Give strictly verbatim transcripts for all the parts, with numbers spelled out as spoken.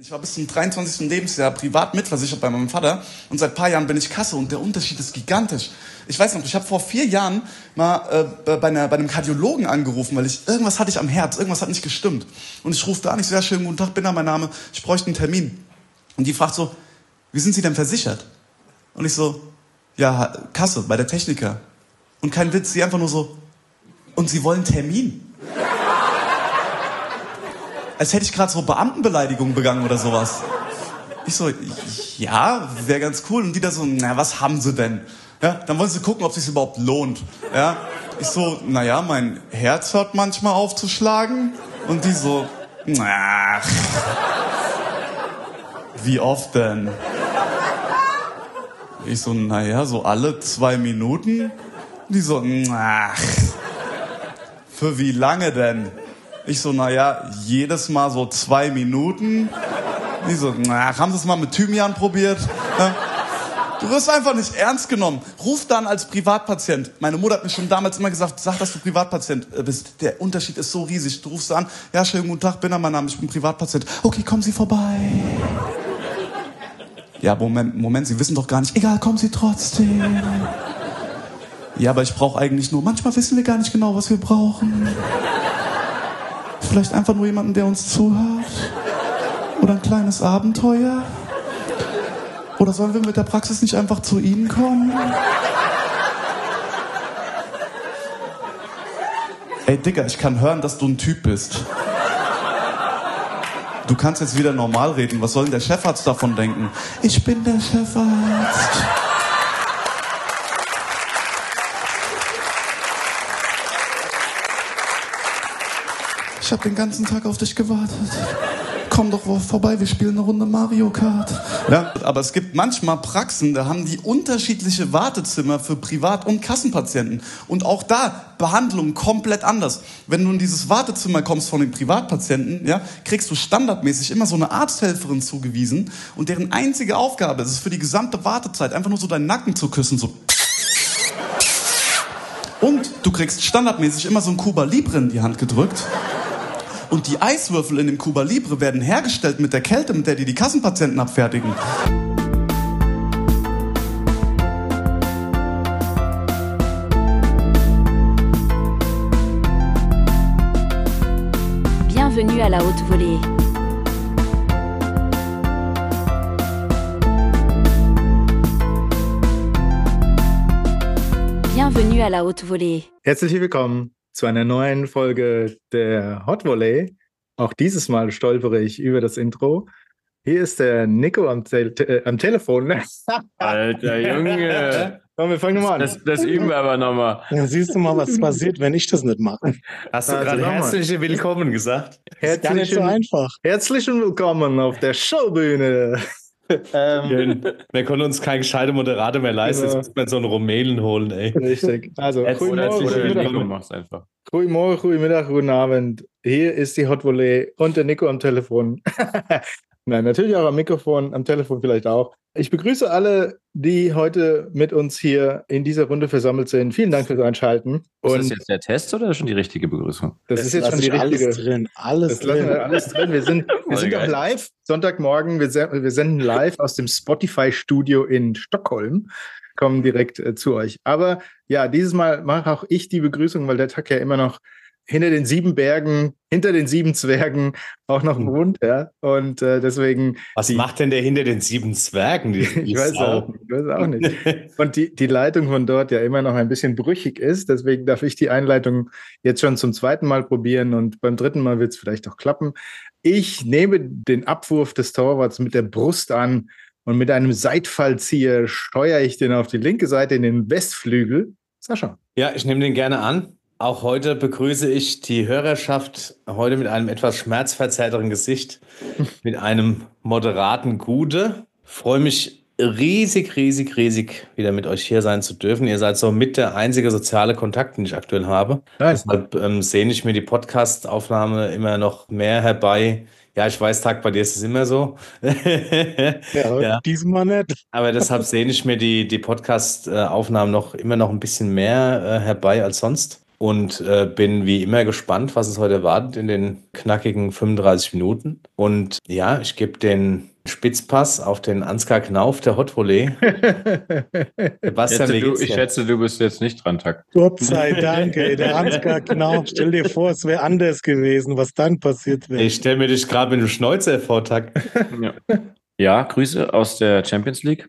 Ich war bis zum dreiundzwanzigsten Lebensjahr privat mitversichert bei meinem Vater und seit ein paar Jahren bin ich Kasse und der Unterschied ist gigantisch. Ich weiß noch, ich habe vor vier Jahren mal äh, bei, einer, bei einem Kardiologen angerufen, weil ich irgendwas hatte ich am Herz, irgendwas hat nicht gestimmt. Und ich rufe da an, ich so, ja, schönen guten Tag, bin da, mein Name, ich bräuchte einen Termin. Und die fragt so, wie sind Sie denn versichert? Und ich so, ja, Kasse, bei der Techniker. Und kein Witz, sie einfach nur so, und Sie wollen Termin? Als hätte ich gerade so Beamtenbeleidigung begangen oder sowas. Ich so, ja, wäre ganz cool. Und die da so, na, was haben Sie denn? Ja, dann wollen sie gucken, ob es sich überhaupt lohnt. Ja, ich so, naja, mein Herz hört manchmal auf zu schlagen. Und die so, ach, wie oft denn? Ich so, naja, so alle zwei Minuten. Die so, ach, für wie lange denn? Ich so, naja, jedes Mal so zwei Minuten. Die so, ach, haben Sie es mal mit Thymian probiert? Ja? Du wirst einfach nicht ernst genommen. Ruf dann als Privatpatient. Meine Mutter hat mir schon damals immer gesagt, sag, dass du Privatpatient bist. Der Unterschied ist so riesig. Du rufst an, ja, schönen guten Tag, bin da, mein Name, ich bin Privatpatient. Okay, kommen Sie vorbei. Ja, Moment, Moment, Sie wissen doch gar nicht. Egal, kommen Sie trotzdem. Ja, aber ich brauche eigentlich nur, manchmal wissen wir gar nicht genau, was wir brauchen. Vielleicht einfach nur jemanden, der uns zuhört? Oder ein kleines Abenteuer? Oder sollen wir mit der Praxis nicht einfach zu Ihnen kommen? Ey, Digga, ich kann hören, dass du ein Typ bist. Du kannst jetzt wieder normal reden. Was soll denn der Chefarzt davon denken? Ich bin der Chefarzt. Ich habe den ganzen Tag auf dich gewartet. Komm doch vorbei, wir spielen eine Runde Mario Kart. Ja, aber es gibt manchmal Praxen, da haben die unterschiedliche Wartezimmer für Privat- und Kassenpatienten. Und auch da Behandlung komplett anders. Wenn du in dieses Wartezimmer kommst von den Privatpatienten, ja, kriegst du standardmäßig immer so eine Arzthelferin zugewiesen. Und deren einzige Aufgabe ist es für die gesamte Wartezeit, einfach nur so deinen Nacken zu küssen, so. Und du kriegst standardmäßig immer so ein Cuba Libre in die Hand gedrückt. Und die Eiswürfel in dem Cuba Libre werden hergestellt mit der Kälte, mit der die die Kassenpatienten abfertigen. Bienvenue à la haute volée. Bienvenue à la haute volée. Herzlich willkommen zu einer neuen Folge der Hot Volley. Auch dieses Mal stolpere ich über das Intro. Hier ist der Nico am, Te- äh, am Telefon. Alter Junge. Komm, wir fangen nochmal an. Das, das üben wir aber nochmal. Ja, siehst du mal, was passiert, wenn ich das nicht mache. Hast du Also gerade nochmal. herzliche Willkommen gesagt? Ist gar nicht so einfach. Herzlich willkommen auf der Showbühne. ähm, Wir konnten uns keinen gescheiten Moderator mehr leisten. Genau. Jetzt müssen wir so einen Rumälen holen, ey. richtig. Also, Jetzt guten oder Morgen, oder guten Nico Mittag. mach's einfach. Guten Morgen, guten Mittag, guten Abend. Hier ist die Hot Volley und der Nico am Telefon. Nein, natürlich auch am Mikrofon, am Telefon vielleicht auch. Ich begrüße alle, die heute mit uns hier in dieser Runde versammelt sind. Vielen Dank fürs Einschalten. Ist das Und jetzt der Test oder schon die richtige Begrüßung? das, Das ist jetzt lass schon die ich richtige. alles drin, alles Das lassen drin. wir alles drin. Wir sind, wir Voll sind auch geil. live, Sonntagmorgen. Wir, se- wir senden live aus dem Spotify-Studio in Stockholm. Kommen direkt äh, zu euch. Aber ja, dieses Mal mache auch ich die Begrüßung, weil der Tag ja immer noch hinter den sieben Bergen, hinter den sieben Zwergen auch noch wohnt. Ja? Und äh, deswegen... Was die, macht denn der hinter den sieben Zwergen? Die, ich weiß auch nicht. Ich weiß auch nicht. Und die, die Leitung von dort ja immer noch ein bisschen brüchig ist. Deswegen darf ich die Einleitung jetzt schon zum zweiten Mal probieren und beim dritten Mal wird es vielleicht auch klappen. Ich nehme den Abwurf des Torwarts mit der Brust an und mit einem Seitfallzieher steuere ich den auf die linke Seite in den Westflügel. Sascha. Ja, ich nehme den gerne an. Auch heute begrüße ich die Hörerschaft, heute mit einem etwas schmerzverzerrteren Gesicht, mit einem moderaten Gude. Freue mich riesig, riesig, riesig, wieder mit euch hier sein zu dürfen. Ihr seid so mit der einzige soziale Kontakt, den ich aktuell habe. Nice. Deshalb ähm, sehne ich mir die Podcast-Aufnahme immer noch mehr herbei. Ja, ich weiß, Tag, bei dir ist es immer so. Ja, Ja. diesmal nicht. Aber deshalb sehne ich mir die, die Podcast-Aufnahmen noch immer noch ein bisschen mehr äh, herbei als sonst. und äh, bin wie immer gespannt, was es heute erwartet in den knackigen fünfunddreißig Minuten. Und ja, ich gebe den Spitzpass auf den Ansgar Knauf der Hot Volley. Sebastian, Schätze, wie du, geht's ich dir? schätze, du bist jetzt nicht dran, Tack. Gott sei Dank, ey, der Ansgar Knauf. Stell dir vor, es wäre anders gewesen, was dann passiert wäre. Ich stelle mir dich gerade mit dem Schnäuzer vor, Tack. Ja. Ja, Grüße aus der Champions League.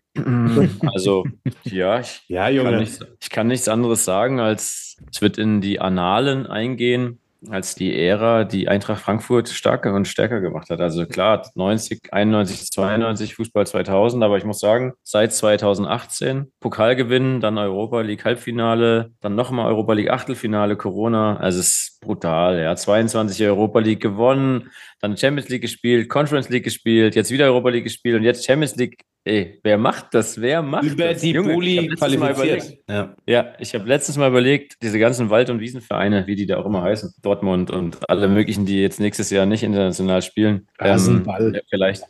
Also, ja, ich, Ja, kann Junge. nichts, ich kann nichts anderes sagen, als es wird in die Annalen eingehen, als die Ära, die Eintracht Frankfurt stärker und stärker gemacht hat. Also klar, neunzig, einundneunzig, zweiundneunzig, Fußball zweitausend, aber ich muss sagen, seit zweitausendachtzehn Pokalgewinn, dann Europa League Halbfinale, dann nochmal Europa League Achtelfinale, Corona, also es ist brutal, ja, zweiundzwanzig Europa League gewonnen, dann Champions League gespielt, Conference League gespielt, jetzt wieder Europa League gespielt und jetzt Champions League. Ey, wer macht das? Wer macht Über das? die Junge, ich Bulli hab letztes Mal qualifiziert. überlegt- Ja. Ja, ich habe letztes Mal überlegt, diese ganzen Wald- und Wiesenvereine, wie die da auch immer heißen, Dortmund und alle möglichen, die jetzt nächstes Jahr nicht international spielen. Rasenball. Ähm, ja, vielleicht.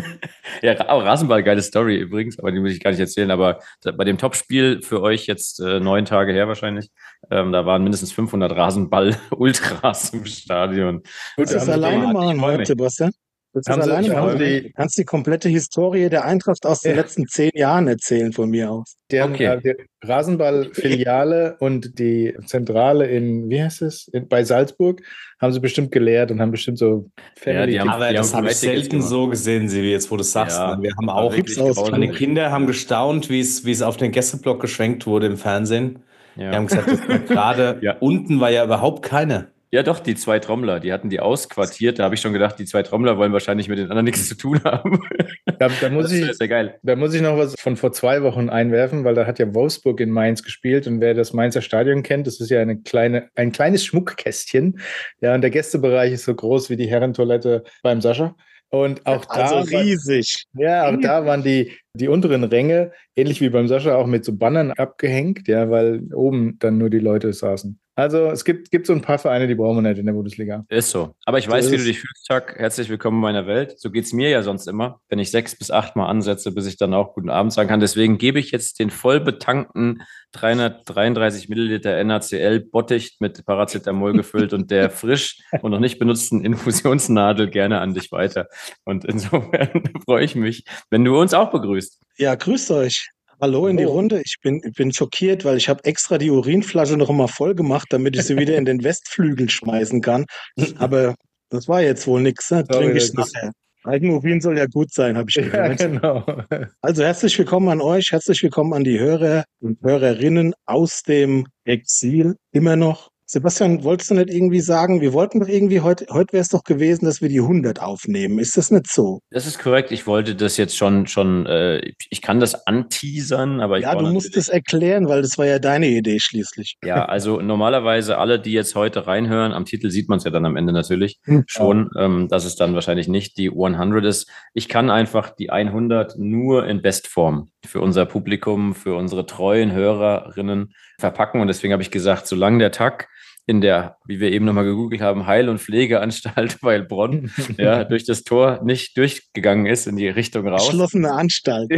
Ja, auch Rasenball, geile Story übrigens, aber die muss ich gar nicht erzählen. Aber da- bei dem Topspiel für euch jetzt äh, neun Tage her wahrscheinlich, ähm, da waren mindestens fünfhundert Rasenball-Ultras im Stadion. Willst du das haben sie alleine gemacht. machen Ich freu heute, mich. Sebastian? Willst du das Haben sie- alleine haben machen? sie- Du kannst die komplette Historie der Eintracht aus den Ja. letzten zehn Jahren erzählen von mir aus. Die haben Okay. äh, die Rasenball-Filiale und die Zentrale in, wie heißt es, in, bei Salzburg, haben sie bestimmt gelehrt und haben bestimmt so Ja, die haben- Aber das haben habe ich Tickets selten gemacht. so gesehen, wie jetzt, wo du es sagst. Ja, ne? Wir haben war auch, wirklich Gibt's aus- grausig. meine Kinder haben gestaunt, wie es, wie es auf den Gästeblock geschwenkt wurde im Fernsehen. Ja. Die haben gesagt, das war gerade Ja. unten war ja überhaupt keine. Ja, doch, die zwei Trommler, die hatten die ausquartiert. Da habe ich schon gedacht, die zwei Trommler wollen wahrscheinlich mit den anderen nichts zu tun haben. Da, da, muss Das ich, ist ja geil. da muss ich noch was von vor zwei Wochen einwerfen, weil da hat ja Wolfsburg in Mainz gespielt und wer das Mainzer Stadion kennt, das ist ja eine kleine, ein kleines Schmuckkästchen. Ja, und der Gästebereich ist so groß wie die Herrentoilette beim Sascha. Und auch da, Also war- riesig. ja, auch da waren die, die unteren Ränge, ähnlich wie beim Sascha, auch mit so Bannern abgehängt, ja, weil oben dann nur die Leute saßen. Also es gibt, gibt so ein paar Vereine, die brauchen wir nicht in der Bundesliga. Ist so. Aber ich So weiß, ist wie du es. dich fühlst, Chuck. Herzlich willkommen in meiner Welt. So geht es mir ja sonst immer, wenn ich sechs bis acht Mal ansetze, bis ich dann auch guten Abend sagen kann. Deswegen gebe ich jetzt den voll betankten dreihundertdreiunddreißig Milliliter N A C L Bottich mit Paracetamol gefüllt und der frisch und noch nicht benutzten Infusionsnadel gerne an dich weiter. Und insofern freue ich mich, wenn du uns auch begrüßt. Ja, grüßt euch. Hallo in die Oh. Runde. Ich bin, ich bin schockiert, weil ich habe extra die Urinflasche noch mal voll gemacht, damit ich sie wieder in den Westflügel schmeißen kann. Aber das war jetzt wohl nichts. Ne? Sorry, Trinke ich das- nachher. Eigenurin soll ja gut sein, habe ich Ja, gehört. genau. Also herzlich willkommen an euch, herzlich willkommen an die Hörer und Hörerinnen aus dem Exil. Immer noch. Sebastian, wolltest du nicht irgendwie sagen, wir wollten doch irgendwie heute, heute wäre es doch gewesen, dass wir die hundert aufnehmen. Ist das nicht so? Das ist korrekt. Ich wollte das jetzt schon, schon äh, ich kann das anteasern, aber ich Ja, brauche du musst natürlich- es erklären, weil das war ja deine Idee schließlich. Ja, also normalerweise alle, die jetzt heute reinhören, am Titel sieht man es ja dann am Ende natürlich Hm. schon, ähm, dass es dann wahrscheinlich nicht die hundert ist. Ich kann einfach die hundert nur in Bestform für unser Publikum, für unsere treuen Hörerinnen verpacken. Und deswegen habe ich gesagt, solange der Tag in der, wie wir eben nochmal gegoogelt haben, Heil- und Pflegeanstalt Weilbronn, ja, durch das Tor nicht durchgegangen ist in die Richtung raus. Geschlossene Anstalt.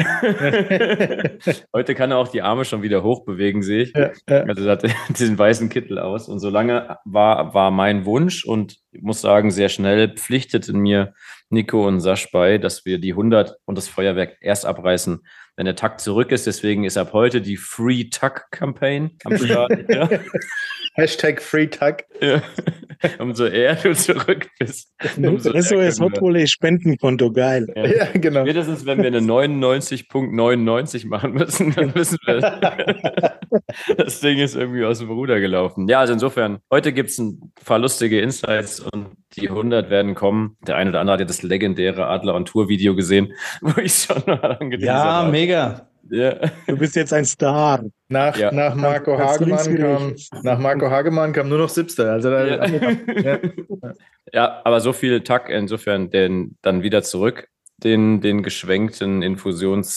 Heute kann er auch die Arme schon wieder hochbewegen, sehe ich. Ja, ja. Also er hat diesen weißen Kittel aus. Und solange war, war mein Wunsch und ich muss sagen, sehr schnell pflichteten mir Nico und Sasch bei, dass wir die hundert und das Feuerwerk erst abreißen, wenn der Takt zurück ist. Deswegen ist ab heute die Free Tuck Campaign am Start. Ja. Hashtag FreeTag. Ja. Umso eher du zurück bist. umso S O eher S können wir- Hot Volley Spendenkonto, geil. Ja. Ja, genau. Spätestens, wenn wir eine neunundneunzig Komma neunundneunzig machen müssen, dann wissen wir, das Ding ist irgendwie aus dem Ruder gelaufen. Ja, also insofern, heute gibt es ein paar lustige Insights und die hundert werden kommen. Der eine oder andere hat ja das legendäre Adler on Tour Video gesehen, wo ich schon mal angeteasert Ja, habe. mega. Ja. Du bist jetzt ein Star. Nach, Ja. nach Marco Kannst du links Hagemann wieder- kam, nach Marco Hagemann kam nur noch Siebster. Also da, Ja. ja. Ja, aber so viel Tack, insofern denn dann wieder zurück. Den, den geschwenkten,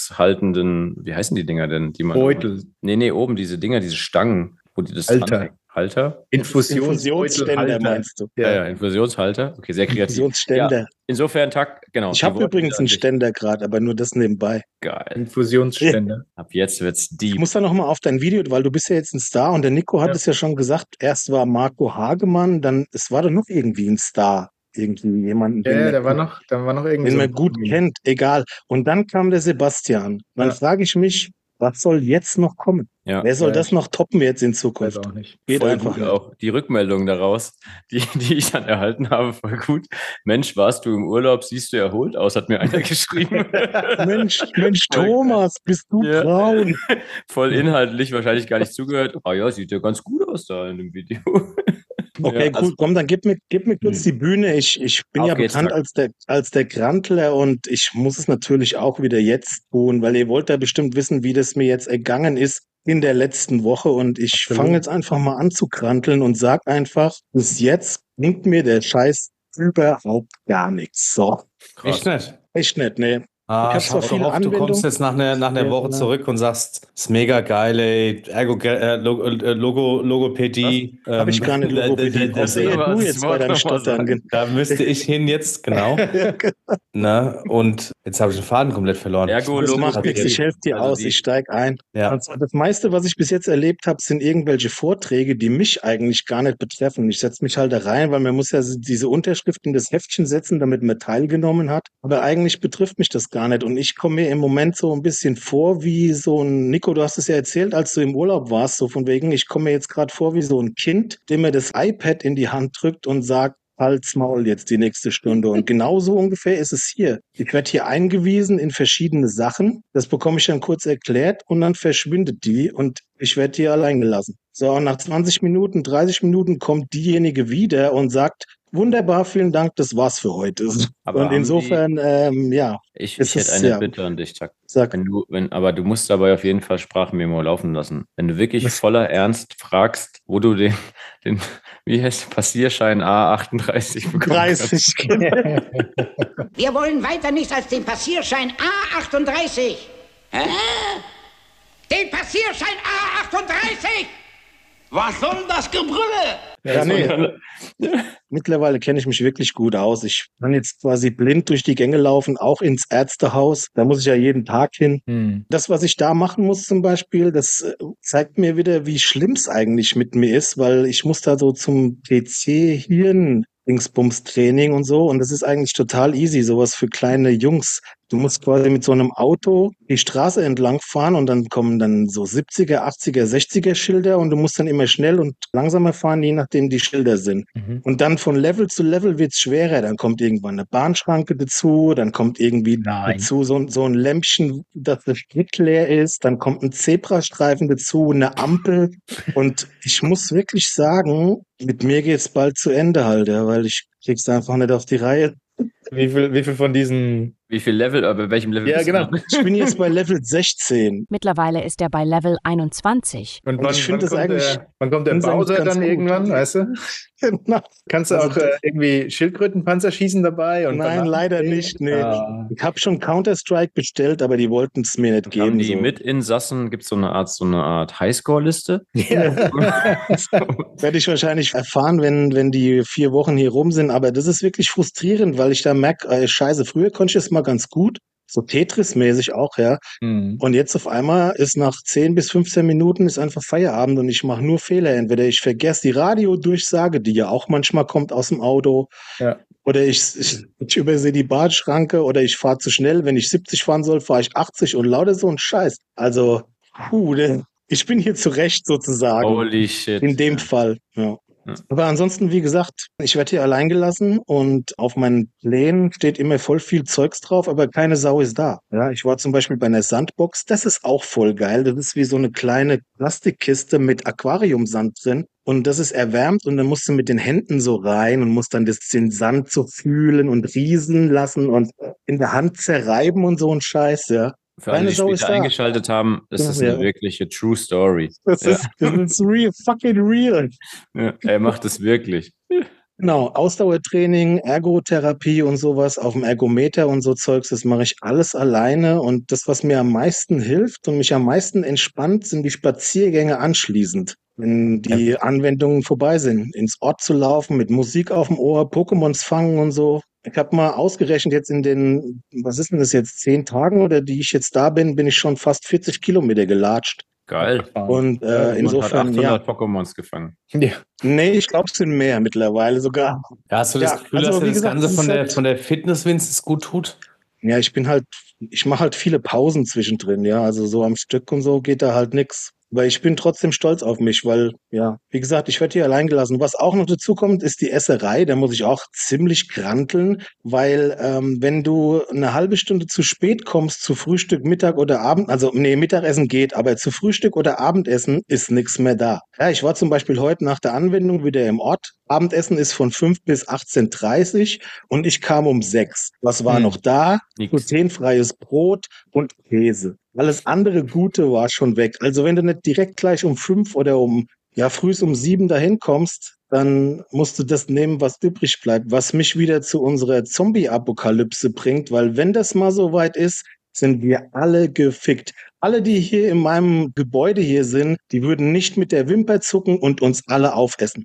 infusionshaltenden, wie heißen die Dinger denn? Die man Beutel. Nee, nee, oben diese Dinger, diese Stangen, wo die das Alter. dranhängt. Halter? Infusionsständer meinst du? Ja, ja, Infusionshalter. Okay, sehr kreativ. Infusionsständer. Ja, insofern, Tag, genau. Ich habe übrigens einen Ständer gerade, aber nur das nebenbei. Geil. Infusionsständer. Ab jetzt wird's deep. Ich muss da nochmal auf dein Video, weil du bist ja jetzt ein Star und der Nico hat Ja. es ja schon gesagt, erst war Marco Hagemann, dann, es war doch noch irgendwie ein Star. Irgendwie jemanden, Ja, den, ja, man da war gut- noch, da war noch irgendwie den so man ein gut Promi. kennt, egal. Und dann kam der Sebastian. Dann Ja. frage ich mich, was soll jetzt noch kommen? Ja. Wer soll Ja, das ich noch toppen jetzt in Weiß Zukunft? auch nicht. Geht Voll einfach gut nicht. auch. Die Rückmeldung daraus, die, die ich dann erhalten habe, voll gut. Mensch, warst du im Urlaub, siehst du erholt aus, hat mir einer geschrieben. Mensch, Mensch, Voll Thomas, bist du Ja. braun? Voll inhaltlich, wahrscheinlich gar nicht zugehört. Ah ja, sieht ja ganz gut aus da in dem Video. Okay, Ja, cool. also- Komm, dann gib mir, gib mir kurz Hm. die Bühne. Ich, ich bin Auf ja geht's, bekannt Zack. als der, als der Grantler und ich muss es natürlich auch wieder jetzt tun, weil ihr wollt ja bestimmt wissen, wie das mir jetzt ergangen ist in der letzten Woche und ich Absolut. fange jetzt einfach mal an zu kranteln und sag einfach, bis jetzt bringt mir der Scheiß überhaupt gar nichts. So, Echt nicht. echt nicht, ne. Ah, Ich hab ich zwar habe viele gehofft, du kommst Anwendungen. jetzt nach einer, nach einer Ja, Woche genau. zurück und sagst, ist mega geil, ey, Ergo, äh, Logo, äh, Logo, Logopädie. Hab ich gar nicht ähm, Logopädie. da- da- Außer da- ihr, aber du das jetzt bei Wort deinem noch mal Stottern. sagen. Da müsste ich hin jetzt, genau. Ne? Und jetzt habe ich den Faden komplett verloren. Ergo, Das Logo- macht nichts, ich helfe dir Also aus, die- ich steig ein. Ja. Also das meiste, was ich bis jetzt erlebt habe, sind irgendwelche Vorträge, die mich eigentlich gar nicht betreffen. Ich setze mich halt da rein, weil man muss ja diese Unterschrift in das Heftchen setzen, damit man teilgenommen hat. Aber eigentlich betrifft mich das gar nicht. Und ich komme mir im Moment so ein bisschen vor wie so ein, Nico, du hast es ja erzählt, als du im Urlaub warst, so von wegen, ich komme mir jetzt gerade vor wie so ein Kind, dem mir das iPad in die Hand drückt und sagt, Halt's Maul jetzt die nächste Stunde. Und genauso ungefähr ist es hier. Ich werde hier eingewiesen in verschiedene Sachen. Das bekomme ich dann kurz erklärt und dann verschwindet die und ich werde hier allein gelassen. So, und nach zwanzig Minuten, dreißig Minuten kommt diejenige wieder und sagt, wunderbar, vielen Dank, das war's für heute. Aber und haben insofern, ähm, ja, Ich, Es ich hätte ist, eine ja. Bitte an dich, Zack. sag, Wenn du, wenn, aber du musst dabei auf jeden Fall Sprachmemo laufen lassen. Wenn du wirklich Was? voller Ernst fragst, wo du den, den wie heißt der, Passierschein A achtunddreißig bekommen dreißig. Wir wollen weiter nichts als den Passierschein A achtunddreißig. Hä? Den Passierschein A achtunddreißig! Was soll denn das Gebrülle? Ja, nee. kannst. Mittlerweile kenne ich mich wirklich gut aus. Ich kann jetzt quasi blind durch die Gänge laufen, auch ins Ärztehaus. Da muss ich ja jeden Tag hin. Hm. Das, was ich da machen muss zum Beispiel, das äh, zeigt mir wieder, wie schlimm es eigentlich mit mir ist, weil ich muss da so zum P C-Hirn Dingsbums-Training und so. Und das ist eigentlich total easy, sowas für kleine Jungs. Du musst quasi mit so einem Auto die Straße entlang fahren und dann kommen dann so siebziger, achtziger, sechziger Schilder und du musst dann immer schnell und langsamer fahren, je nachdem die Schilder sind. Mhm. Und dann von Level zu Level wird's schwerer. Dann kommt irgendwann eine Bahnschranke dazu, dann kommt irgendwie Nein. dazu so, ein- so ein Lämpchen, dass der Sprit leer ist, dann kommt ein Zebrastreifen dazu, eine Ampel. Und ich muss wirklich sagen, mit mir geht's bald zu Ende halt, ja, weil ich krieg's einfach nicht auf die Reihe. Wie viel, wie viel von diesen. Wie viel Level, aber bei welchem Level Ja, bist du genau. noch? Ich bin jetzt bei Level sechzehn. Mittlerweile ist er bei Level einundzwanzig. Und Und ich finde das kommt eigentlich- Der, wann kommt der finde es eigentlich Bowser ganz dann gut. irgendwann, weißt du? Genau. Kannst du Also auch äh, irgendwie Schildkrötenpanzer schießen dabei? Und Nein, Bananen leider sehen? nicht. Nee. Ah. Ich habe schon Counter-Strike bestellt, aber die wollten es mir nicht Haben geben. die So. Mitinsassen, gibt es so eine Art, so eine Art Highscore-Liste? Werde ich wahrscheinlich erfahren, wenn, wenn die vier Wochen hier rum sind. Aber das ist wirklich frustrierend, weil ich da merke, äh, scheiße, früher konnte ich das mal ganz gut. So Tetris-mäßig auch, ja. Hm. Und jetzt auf einmal ist nach zehn bis fünfzehn Minuten ist einfach Feierabend und ich mache nur Fehler. Entweder ich vergesse die Radiodurchsage, die ja auch manchmal kommt aus dem Auto. Ja. Oder ich, ich, ich übersehe die Badschranke oder ich fahre zu schnell. Wenn ich siebzig fahren soll, fahre ich achtzig und lauter so ein Scheiß. Also, puh, ne, ich bin hier zurecht sozusagen. Holy shit. In dem Fall, ja. Ja. Aber ansonsten, wie gesagt, ich werde hier allein gelassen und auf meinen Plänen steht immer voll viel Zeugs drauf, aber keine Sau ist da. Ja, ich war zum Beispiel bei einer Sandbox, das ist auch voll geil. Das ist wie so eine kleine Plastikkiste mit Aquariumsand drin. Und das ist erwärmt und dann musst du mit den Händen so rein und musst dann das, den Sand so fühlen und rieseln lassen und in der Hand zerreiben und so ein Scheiß, ja. Für alle, Keine die Sau ist später da. eingeschaltet haben, ist das Ja. eine wirkliche True Story. Das Ja. ist, das ist real, fucking real. Ja, er macht es wirklich. Genau, Ausdauertraining, Ergotherapie und sowas auf dem Ergometer und so Zeugs, das mache ich alles alleine. Und das, was mir am meisten hilft und mich am meisten entspannt, sind die Spaziergänge anschließend. wenn die Anwendungen vorbei sind, ins Ort zu laufen, mit Musik auf dem Ohr, Pokémons fangen und so. Ich habe mal ausgerechnet, jetzt in den, was ist denn das jetzt, zehn Tagen oder die ich jetzt da bin, bin ich schon fast vierzig Kilometer gelatscht. Geil. Und äh, Man insofern, hat ja. achthundert Pokémons gefangen. Ja. Nee, ich glaube, es sind mehr mittlerweile sogar. Ja, hast du das Ja, Gefühl, also, dass dir wie das gesagt, Ganze es von ist der, halt- von der Fitness wenigstens gut tut? Ja, ich bin halt, ich mache halt viele Pausen zwischendrin, ja. Also so am Stück und so geht da halt nix. Aber ich bin trotzdem stolz auf mich, weil, ja, wie gesagt, ich werde hier allein gelassen. Was auch noch dazu kommt, ist die Esserei. Da muss ich auch ziemlich granteln, weil ähm, wenn du eine halbe Stunde zu spät kommst zu Frühstück, Mittag oder Abend, also nee, Mittagessen geht, aber zu Frühstück oder Abendessen ist nichts mehr da. Ja, ich war zum Beispiel heute nach der Anwendung wieder im Ort. Abendessen ist von fünf bis achtzehn Uhr dreißig und ich kam um sechs. Was war Hm. noch da? Nix. Glutenfreies Brot und Käse. Alles andere Gute war schon weg. Also wenn du nicht direkt gleich um fünf oder um, ja, frühs um sieben dahin kommst, dann musst du das nehmen, was übrig bleibt, was mich wieder zu unserer Zombie-Apokalypse bringt, weil wenn das mal so weit ist, sind wir alle gefickt. Alle, die hier in meinem Gebäude hier sind, die würden nicht mit der Wimper zucken und uns alle aufessen.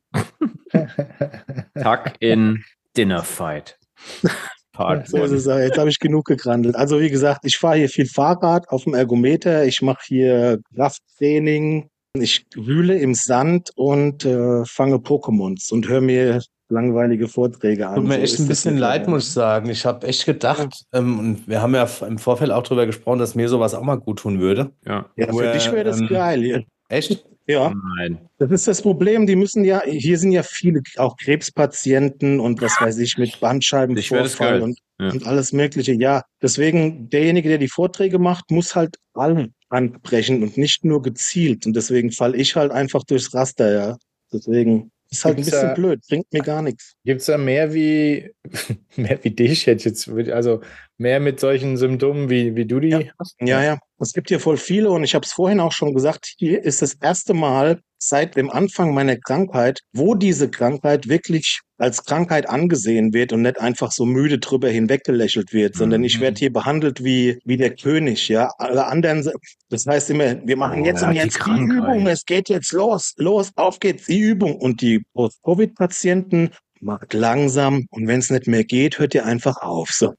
Tuck in Dinner Fight. Part So ist one. es. ja. Jetzt habe ich genug gegrandelt. Also wie gesagt, ich fahre hier viel Fahrrad auf dem Ergometer. Ich mache hier Krafttraining. Ich wühle im Sand und äh, fange Pokémons und höre mir langweilige Vorträge an. Tut mir So echt ist ein das bisschen leid, mittlerweile. muss ich sagen. Ich habe echt gedacht, ähm, und wir haben ja f- im Vorfeld auch darüber gesprochen, dass mir sowas auch mal gut tun würde. Ja. Ja, Nur, für dich wäre das ähm, geil. Hier. Echt? Ja, Nein. das ist das Problem. Die müssen ja, hier sind ja viele auch Krebspatienten und was weiß ich mit Ich werde es Bandscheibenvorfall geil. und, Ja. und alles Mögliche. Ja, deswegen derjenige, der die Vorträge macht, muss halt alle ansprechen und nicht nur gezielt. Und deswegen falle ich halt einfach durchs Raster, ja. Deswegen ist halt ein Gibt's bisschen da- blöd, bringt mir gar nichts. Gibt es da mehr wie, mehr wie dich, hätte ich jetzt, also mehr mit solchen Symptomen, wie, wie du die Ja. hast? Ja, ja. Es gibt hier voll viele und ich habe es vorhin auch schon gesagt, hier ist das erste Mal seit dem Anfang meiner Krankheit, wo diese Krankheit wirklich als Krankheit angesehen wird und nicht einfach so müde drüber hinweggelächelt wird, sondern ich werde hier behandelt wie, wie der König, ja. Alle anderen, se- das heißt immer, wir machen jetzt Oh, und die jetzt die Krankheit. Übung, es geht jetzt los, los, auf geht's, die Übung. Und die Post-Covid-Patienten macht langsam und wenn es nicht mehr geht, hört ihr einfach auf. So,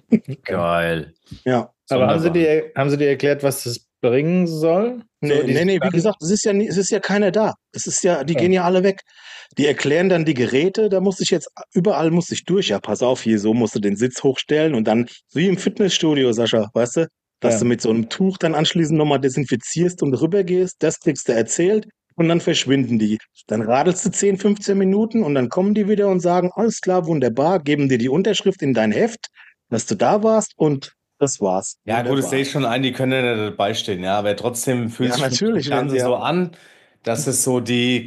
Geil. ja. Aber haben sie, Sonderbar. dir, haben sie dir erklärt, was das bringen soll? Nee, So nee, diese nee, wie Plan- gesagt, es ist ja, nie- es ist ja keiner da. Es ist ja, die Ja. gehen ja alle weg. Die erklären dann die Geräte, da muss ich jetzt, überall muss ich durch. Ja, pass auf, hier, so musst du den Sitz hochstellen und dann, wie im Fitnessstudio, Sascha, weißt du, dass Ja. du mit so einem Tuch dann anschließend nochmal desinfizierst und rübergehst, das kriegst du erzählt und dann verschwinden die. Dann radelst du zehn, fünfzehn Minuten und dann kommen die wieder und sagen, alles klar, wunderbar, geben dir die Unterschrift in dein Heft, dass du da warst und das war's. Ja, gut, das Wunderbar. sehe ich schon ein, die können ja nicht dabei stehen, ja, aber trotzdem fühlt Ja, sich natürlich, das Ganze wenn sie- so an, dass es so die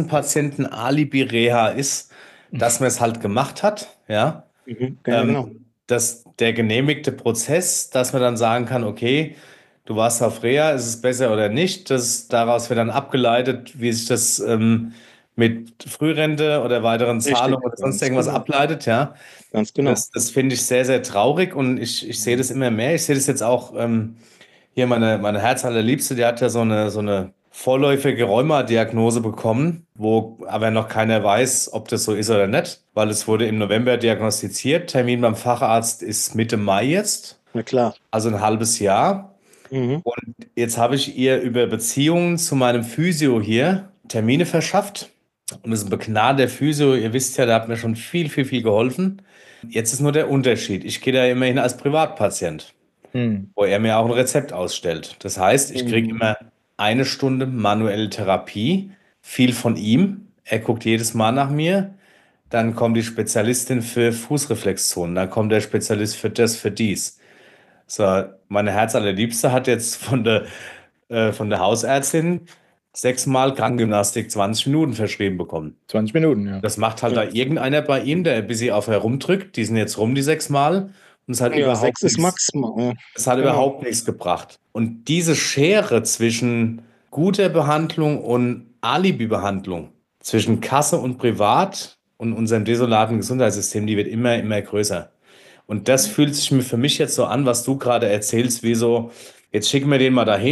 Kassenpatienten-Alibi-Reha ist, dass man es halt gemacht hat, ja. Mhm, ja, Ähm, genau. dass der genehmigte Prozess, dass man dann sagen kann, okay, du warst auf Reha, ist es besser oder nicht? Das, daraus wird dann abgeleitet, wie sich das ähm, mit Frührente oder weiteren Richtig, Zahlungen oder sonst ganz irgendwas genau. ableitet, ja. Ganz genau. Das, das finde ich sehr, sehr traurig und ich, ich sehe das immer mehr. Ich sehe das jetzt auch ähm, hier, meine, meine Herzallerliebste, die hat ja so eine, so eine vorläufige Rheuma-Diagnose bekommen, wo aber noch keiner weiß, ob das so ist oder nicht, weil es wurde im November diagnostiziert. Termin beim Facharzt ist Mitte Mai jetzt, Na klar. also ein halbes Jahr. Mhm. Und jetzt habe ich ihr über Beziehungen zu meinem Physio hier Termine verschafft. Und das ist ein begnadeter Physio. Ihr wisst ja, der hat mir schon viel, viel, viel geholfen. Jetzt ist nur der Unterschied. Ich gehe da immerhin als Privatpatient, Hm. wo er mir auch ein Rezept ausstellt. Das heißt, ich kriege Mhm. immer eine Stunde manuelle Therapie, viel von ihm. Er guckt jedes Mal nach mir. Dann kommt die Spezialistin für Fußreflexzonen. Dann kommt der Spezialist für das, für dies. So, meine Herzallerliebste hat jetzt von der, äh, von der Hausärztin sechsmal Krankengymnastik zwanzig Minuten verschrieben bekommen. zwanzig Minuten, ja. Das macht halt da irgendeiner bei ihm, der ein bisschen auf herumdrückt. Die sind jetzt rum, die sechsmal. Und es hat Ja, überhaupt sechs ist nichts, maximal. Ja. es hat Genau. überhaupt nichts gebracht. Und diese Schere zwischen guter Behandlung und Alibi-Behandlung, zwischen Kasse und Privat und unserem desolaten Gesundheitssystem, die wird immer, immer größer. Und das fühlt sich mir für mich jetzt so an, was du gerade erzählst, wie so, jetzt schicken wir den mal dahin,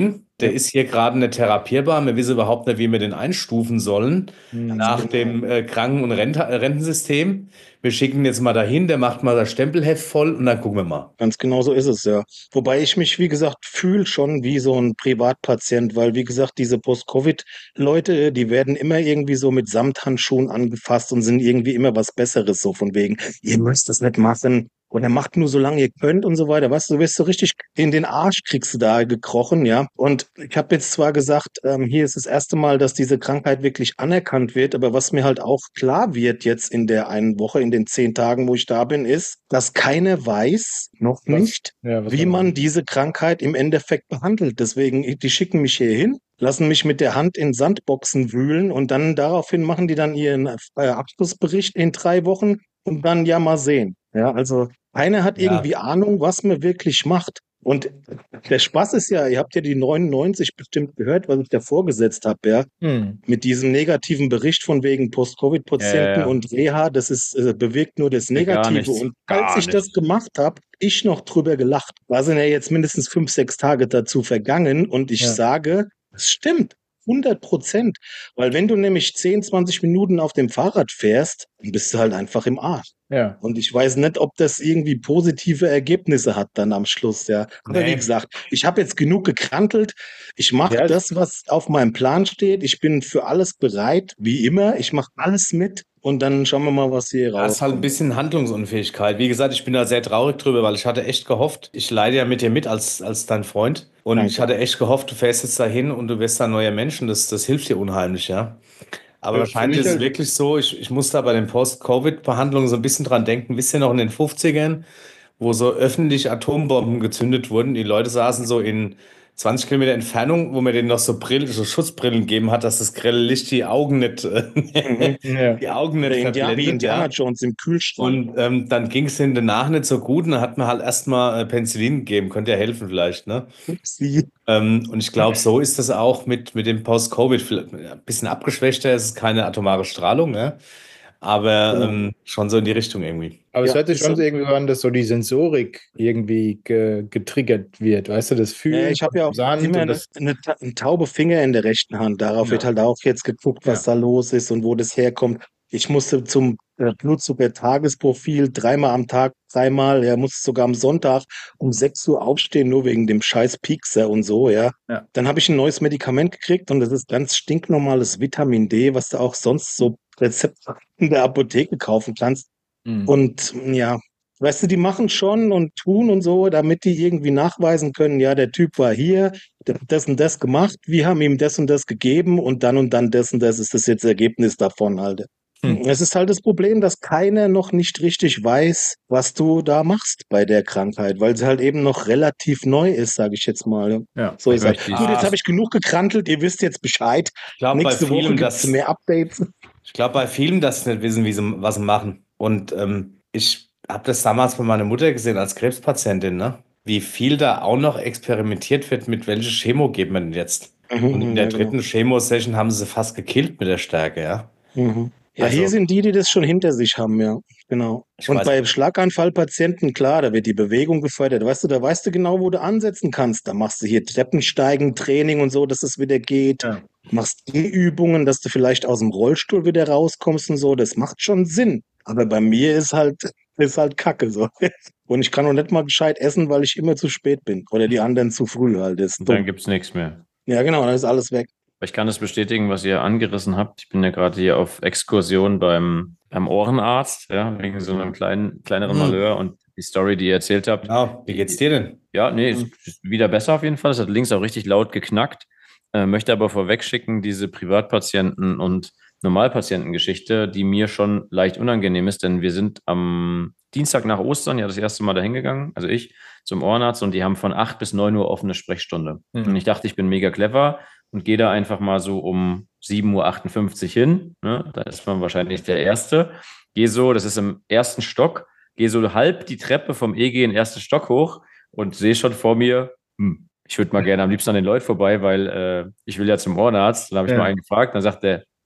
der ist hier gerade nicht therapierbar. Wir wissen überhaupt nicht, wie wir den einstufen sollen Mhm. nach dem äh, Kranken- und Rente äh, Rentensystem. Wir schicken ihn jetzt mal dahin, der macht mal das Stempelheft voll und dann gucken wir mal. Ganz genau so ist es, ja. Wobei ich mich, wie gesagt, fühle schon wie so ein Privatpatient, weil, wie gesagt, diese Post-Covid-Leute, die werden immer irgendwie so mit Samthandschuhen angefasst und sind irgendwie immer was Besseres, so von wegen, ihr müsst das nicht machen. Und er macht nur, solange ihr könnt und so weiter. Weißt du, du wirst so richtig in den Arsch kriegst du da gekrochen, ja. Und ich habe jetzt zwar gesagt, ähm, hier ist das erste Mal, dass diese Krankheit wirklich anerkannt wird, aber was mir halt auch klar wird jetzt in der einen Woche, in den zehn Tagen, wo ich da bin, ist, dass keiner weiß, noch Was? nicht, Ja, was wie soll man- man diese Krankheit im Endeffekt behandelt. Deswegen, die schicken mich hier hin, lassen mich mit der Hand in Sandboxen wühlen und dann daraufhin machen die dann ihren äh, Abschlussbericht in drei Wochen und dann ja mal sehen. Ja, also keiner hat Ja. irgendwie Ahnung, was man wirklich macht. Und der Spaß ist ja, ihr habt ja die neunundneunzig bestimmt gehört, was ich da vorgesetzt habe, ja, Hm. mit diesem negativen Bericht von wegen Post-Covid-Patienten Ja, ja. und Reha, das ist äh, bewirkt nur das Ja, gar Negative. nichts. Und Gar als ich das nichts. gemacht habe, ich noch drüber gelacht. Da sind ja jetzt mindestens fünf, sechs Tage dazu vergangen und ich Ja. sage, es stimmt. hundert Prozent. Weil wenn du nämlich zehn, zwanzig Minuten auf dem Fahrrad fährst, dann bist du halt einfach im Arsch. Ja. Und ich weiß nicht, ob das irgendwie positive Ergebnisse hat dann am Schluss, ja. Aber Nee. wie gesagt, ich habe jetzt genug gekrantelt. Ich mache Ja, das, was auf meinem Plan steht. Ich bin für alles bereit, wie immer. Ich mache alles mit und dann schauen wir mal, was hier Ja, ist halt ein rauskommt. bisschen Handlungsunfähigkeit. Wie gesagt, ich bin da sehr traurig drüber, weil ich hatte echt gehofft, ich leide ja mit dir mit als, als dein Freund. Und Danke. ich hatte echt gehofft, du fährst jetzt dahin und du wirst da ein neuer Mensch und das, das hilft dir unheimlich, ja. Aber Für- wahrscheinlich für ist mich es halt- wirklich so, ich, ich muss da bei den Post-Covid-Behandlungen so ein bisschen dran denken, wisst ihr noch in den fünfzigern, wo so öffentlich Atombomben gezündet wurden, die Leute saßen so in zwanzig Kilometer Entfernung, wo man denen noch so Brillen, so Schutzbrillen gegeben hat, dass das grelle Licht die Augen nicht, Mhm. Ja. die Augen nicht Der Indianer, wie verblendet, Indiana ja. Jones im Kühlschrank. Und ähm, dann ging es denen danach nicht so gut und dann hat man halt erstmal äh, Penicillin gegeben, könnte ja helfen vielleicht, ne? Sie. Ähm, und ich glaube, so ist das auch mit, mit dem Post-Covid. Vielleicht ein bisschen abgeschwächter, es ist keine atomare Strahlung, ne? Aber Genau. ähm, schon so in die Richtung irgendwie. Aber es Ja, hört sich ist schon so. so irgendwie so an, dass so die Sensorik irgendwie ge getriggert wird. Weißt du, das Fühlen Ja, ich habe ja vom auch Sand immer und eine, das. eine, ta- einen taube Finger in der rechten Hand. Darauf Ja. wird halt auch jetzt geguckt, was da los ist und wo das herkommt. Ich musste zum äh, Blutzucker-Tagesprofil dreimal am Tag, dreimal, ja, musste sogar am Sonntag um sechs Uhr aufstehen, nur wegen dem scheiß Piekser und so, ja. Ja. Dann habe ich ein neues Medikament gekriegt und das ist ganz stinknormales Vitamin D, was du auch sonst so Rezept in der Apotheke kaufen kannst. Mhm. Und ja, weißt du, die machen schon und tun und so, damit die irgendwie nachweisen können, ja, der Typ war hier, der hat das und das gemacht, wir haben ihm das und das gegeben und dann und dann das und das ist das jetzt Ergebnis davon, Alter. Hm. Es ist halt das Problem, dass keiner noch nicht richtig weiß, was du da machst bei der Krankheit, weil sie halt eben noch relativ neu ist, sage ich jetzt mal. Ja. So Ich ist halt. möchte- Gut, jetzt Ah. habe ich genug gekrantelt, ihr wisst jetzt Bescheid. Ich glaube bei Nächste Woche vielen, gibt es dass mehr Updates. ich glaube bei vielen, dass sie nicht wissen, wie sie was sie machen. Und ähm, ich habe das damals bei meiner Mutter gesehen als Krebspatientin, ne? Wie viel da auch noch experimentiert wird, mit welcher Chemo geht man denn jetzt. Und in der Ja, genau. dritten Chemo-Session haben sie sie fast gekillt mit der Stärke, ja. Mhm. Ja, Also- hier sind die, die das schon hinter sich haben, ja. Genau. Ich Und weiß- bei Schlaganfallpatienten, klar, da wird die Bewegung gefördert. Weißt du, da weißt du genau, wo du ansetzen kannst. Da machst du hier Treppensteigen, Training und so, dass es wieder geht. Ja. Machst die Übungen, dass du vielleicht aus dem Rollstuhl wieder rauskommst und so. Das macht schon Sinn. Aber bei mir ist halt, ist halt Kacke so. Und ich kann auch nicht mal gescheit essen, weil ich immer zu spät bin. Oder die anderen zu früh halt. Das ist Und dann dumm. gibt es nichts mehr. Ja, genau, dann ist alles weg. Ich kann das bestätigen, was ihr angerissen habt. Ich bin ja gerade hier auf Exkursion beim, beim Ohrenarzt, ja, wegen so einem kleinen, kleineren Mhm. Malheur und die Story, die ihr erzählt habt. Ja, wie geht's dir denn? Ja, nee, ist ist wieder besser auf jeden Fall. Es hat links auch richtig laut geknackt. Äh, möchte aber vorweg schicken, diese Privatpatienten- und Normalpatientengeschichte, die mir schon leicht unangenehm ist, denn wir sind am Dienstag nach Ostern ja das erste Mal dahin gegangen, also ich, zum Ohrenarzt und die haben von acht bis neun Uhr offene Sprechstunde. Mhm. Und ich dachte, ich bin mega clever und gehe da einfach mal so um sieben Uhr achtundfünfzig hin. Ne? Da ist man wahrscheinlich der Erste. Gehe so, das ist im ersten Stock, gehe so halb die Treppe vom E G in den ersten Stock hoch und sehe schon vor mir, hm, ich würde mal gerne am liebsten an den Leuten vorbei, weil äh, ich will ja zum Ohrenarzt. Dann habe ich Ja. mal einen gefragt, dann sagt der,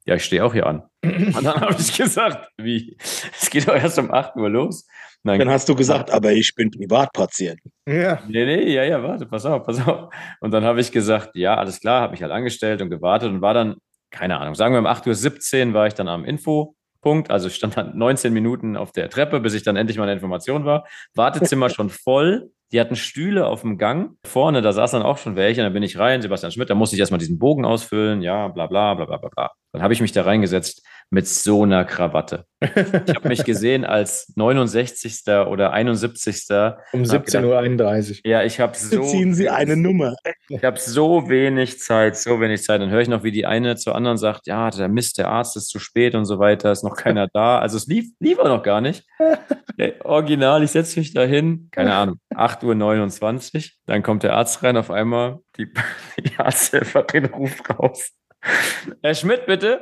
ja, ich stehe auch hier an. Und dann habe ich gesagt, wie, es geht doch erst um acht Uhr los. Dann, dann hast du gesagt, aber ich bin Privatpatient. Ja. Nee, nee, ja, ja, warte, pass auf, pass auf. Und dann habe ich gesagt, ja, alles klar, habe mich halt angestellt und gewartet und war dann, keine Ahnung, sagen wir um acht Uhr siebzehn war ich dann am Infopunkt, also ich stand dann neunzehn Minuten auf der Treppe, bis ich dann endlich mal in der Information war. Wartezimmer schon voll. Die hatten Stühle auf dem Gang. Vorne, da saß dann auch schon welche. Dann bin ich rein, Sebastian Schmidt, da musste ich erstmal diesen Bogen ausfüllen. Ja, bla, bla, bla, bla, bla, bla. Dann habe ich mich da reingesetzt mit so einer Krawatte. Ich habe mich gesehen als neunundsechzigster oder einundsiebzigster Um siebzehn Uhr einunddreißig. Ja, ich habe so... Ziehen Sie eine Nummer. Ich habe so wenig Zeit, so wenig Zeit. Dann höre ich noch, wie die eine zur anderen sagt, ja, der Mist, der Arzt ist zu spät und so weiter, ist noch keiner da. Also es lief, lief auch noch gar nicht. Der Original, ich setze mich da hin, keine Ahnung, acht Uhr neunundzwanzig. Dann kommt der Arzt rein, auf einmal, die, die Arzthelferin ruft raus. Herr Schmidt, bitte.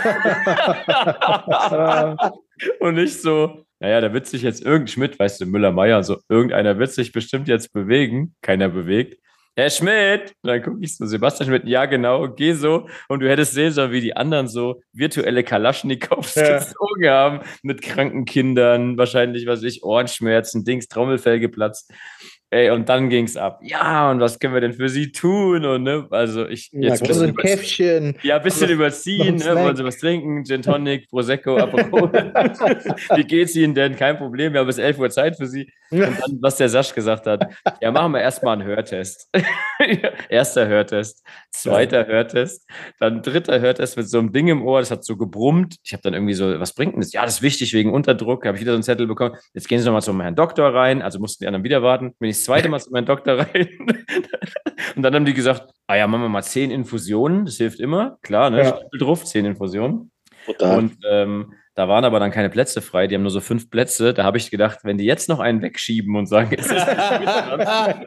Und ich so, naja, da wird sich jetzt irgendein Schmidt, weißt du, Müller-Meyer, so, irgendeiner wird sich bestimmt jetzt bewegen. Keiner bewegt. Herr Schmidt, und dann gucke ich so, Sebastian Schmidt, ja genau, geh so. Und du hättest sehen sollen, wie die anderen so virtuelle Kalaschnikows ja. gezogen haben, mit kranken Kindern, wahrscheinlich, was weiß ich, Ohrenschmerzen, Dings, Trommelfell geplatzt. Ey, und dann ging's ab. Ja, und was können wir denn für sie tun? Und ne, also ich jetzt ja, so ein Käffchen. Ja, ein bisschen überziehen, ne? Wollen sie was trinken? Gin Tonic, Prosecco, Aperol. Wie geht's Ihnen denn? Kein Problem, wir haben bis elf Uhr Zeit für Sie. Und dann, was der Sasch gesagt hat, ja, machen wir erstmal einen Hörtest. Erster Hörtest, zweiter Hörtest, dann dritter Hörtest mit so einem Ding im Ohr, das hat so gebrummt. Ich habe dann irgendwie so, was bringt denn das? Ja, das ist wichtig wegen Unterdruck, habe ich wieder so einen Zettel bekommen. Jetzt gehen Sie nochmal zum Herrn Doktor rein, also mussten die anderen wieder warten. Bin ich das zweite Mal zu meinem Doktor rein. Und dann haben die gesagt, ah ja, machen wir mal zehn Infusionen, das hilft immer. Klar, ne? Ja. Drauf, zehn Infusionen. Total. Und ähm, da waren aber dann keine Plätze frei, die haben nur so fünf Plätze. Da habe ich gedacht, wenn die jetzt noch einen wegschieben und sagen, es ist nicht dran,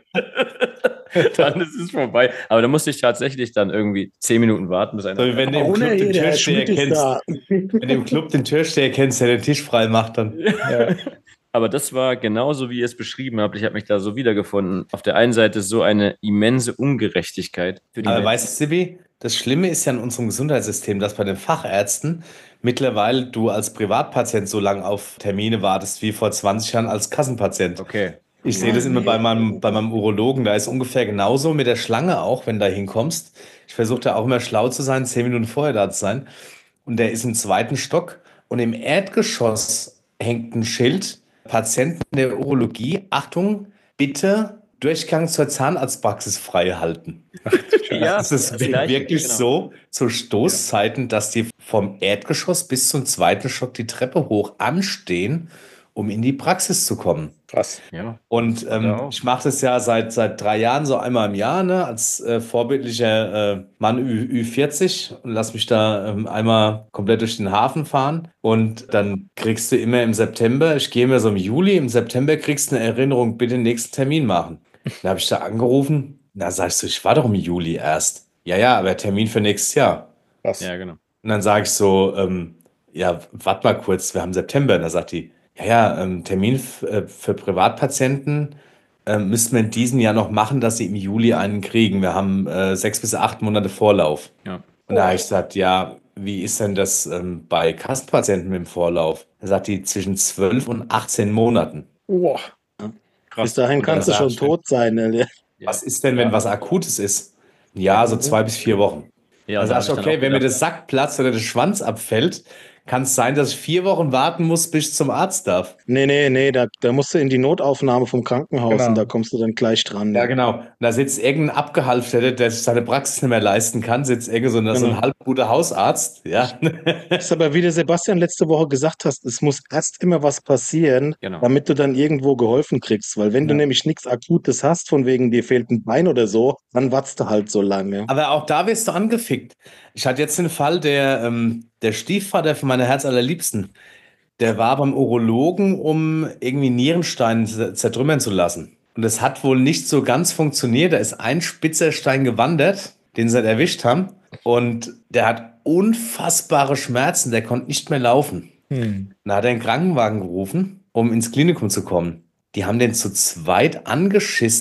dann ist es vorbei. Aber da musste ich tatsächlich dann irgendwie zehn Minuten warten, bis einer... So, wenn du im Club den Türsteher kennst, wenn du im Club den Türsteher kennst, der den Tisch frei macht, dann... Ja. Aber das war genauso, wie ihr es beschrieben habt. Ich habe mich da so wiedergefunden. Auf der einen Seite so eine immense Ungerechtigkeit. Für die Aber weißt du, Sibi, das Schlimme ist ja in unserem Gesundheitssystem, dass bei den Fachärzten mittlerweile du als Privatpatient so lange auf Termine wartest wie vor zwanzig Jahren als Kassenpatient. Okay. Ich sehe das immer bei meinem, bei meinem Urologen. Da ist ungefähr genauso mit der Schlange auch, wenn du da hinkommst. Ich versuche da auch immer schlau zu sein, zehn Minuten vorher da zu sein. Und der ist im zweiten Stock. Und im Erdgeschoss hängt ein Schild: Patienten der Urologie, Achtung, bitte Durchgang zur Zahnarztpraxis frei halten. Ja, das ist das wirklich genau. So, zu Stoßzeiten, dass die vom Erdgeschoss bis zum zweiten Stock die Treppe hoch anstehen, um in die Praxis zu kommen. Krass. Ja. Und ähm, ja ich mache das ja seit, seit drei Jahren so einmal im Jahr, ne, als äh, vorbildlicher äh, Mann Ü vierzig und lass mich da ähm, einmal komplett durch den Hafen fahren. Und dann kriegst du immer im September, ich gehe immer so im Juli, im September kriegst du eine Erinnerung, bitte den nächsten Termin machen. Da habe ich da angerufen, da sagst du, ich war doch im Juli erst. Ja, ja, aber Termin für nächstes Jahr. Was? Ja, genau. Und dann sage ich so, ähm, ja, warte mal kurz, wir haben September. Und da sagt die, ja, ja, ähm, Termin f- äh, für Privatpatienten äh, müssten wir in diesem Jahr noch machen, dass sie im Juli einen kriegen. Wir haben äh, sechs bis acht Monate Vorlauf. Ja. Und da habe ich gesagt, ja, wie ist denn das ähm, bei Kassenpatienten mit dem Vorlauf? Da sagt die zwischen zwölf und achtzehn Monaten. Boah. Krass. Bis dahin kannst du schon tot sein. Ne? Was ist denn, wenn ja. was Akutes ist? Ja, so zwei bis vier Wochen. Ja, dann sagst du, okay, wenn mir der Sack platzt oder der Schwanz abfällt, kann es sein, dass ich vier Wochen warten muss, bis ich zum Arzt darf. Nee, nee, nee, da, da musst du in die Notaufnahme vom Krankenhaus genau. Und da kommst du dann gleich dran. Ja, genau. Da sitzt irgendein Abgehalfterter, der sich seine Praxis nicht mehr leisten kann, sitzt irgend so, genau. so ein halb guter Hausarzt. Ja. Das ist aber, wie der Sebastian letzte Woche gesagt hast, es muss erst immer was passieren, genau. Damit du dann irgendwo geholfen kriegst. Weil wenn ja. du nämlich nichts Akutes hast, von wegen dir fehlt ein Bein oder so, dann wartest du halt so lange. Aber auch da wirst du angefickt. Ich hatte jetzt den Fall, der, ähm, der Stiefvater von meiner Herzallerliebsten, der war beim Urologen, um irgendwie Nierensteine zertrümmern zu lassen. Und das hat wohl nicht so ganz funktioniert. Da ist ein spitzer Stein gewandert, den sie erwischt haben. Und der hat unfassbare Schmerzen. Der konnte nicht mehr laufen. Hm. Dann hat er einen Krankenwagen gerufen, um ins Klinikum zu kommen. Die haben den zu zweit angeschissen,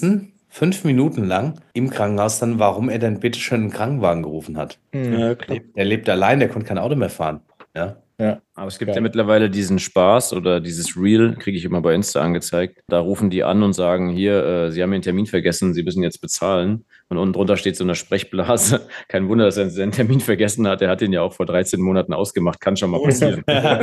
fünf Minuten lang im Krankenhaus dann, warum er denn bitte schön einen Krankenwagen gerufen hat. Ja, klar. Der lebt allein, der konnte kein Auto mehr fahren. Ja. Ja. Aber es gibt Geil. ja mittlerweile diesen Spaß oder dieses Reel, kriege ich immer bei Insta angezeigt. Da rufen die an und sagen, hier, äh, Sie haben Ihren Termin vergessen, Sie müssen jetzt bezahlen. Und unten drunter steht so eine Sprechblase. Kein Wunder, dass er seinen Termin vergessen hat. Er hat den ja auch vor dreizehn Monaten ausgemacht. Kann schon mal passieren.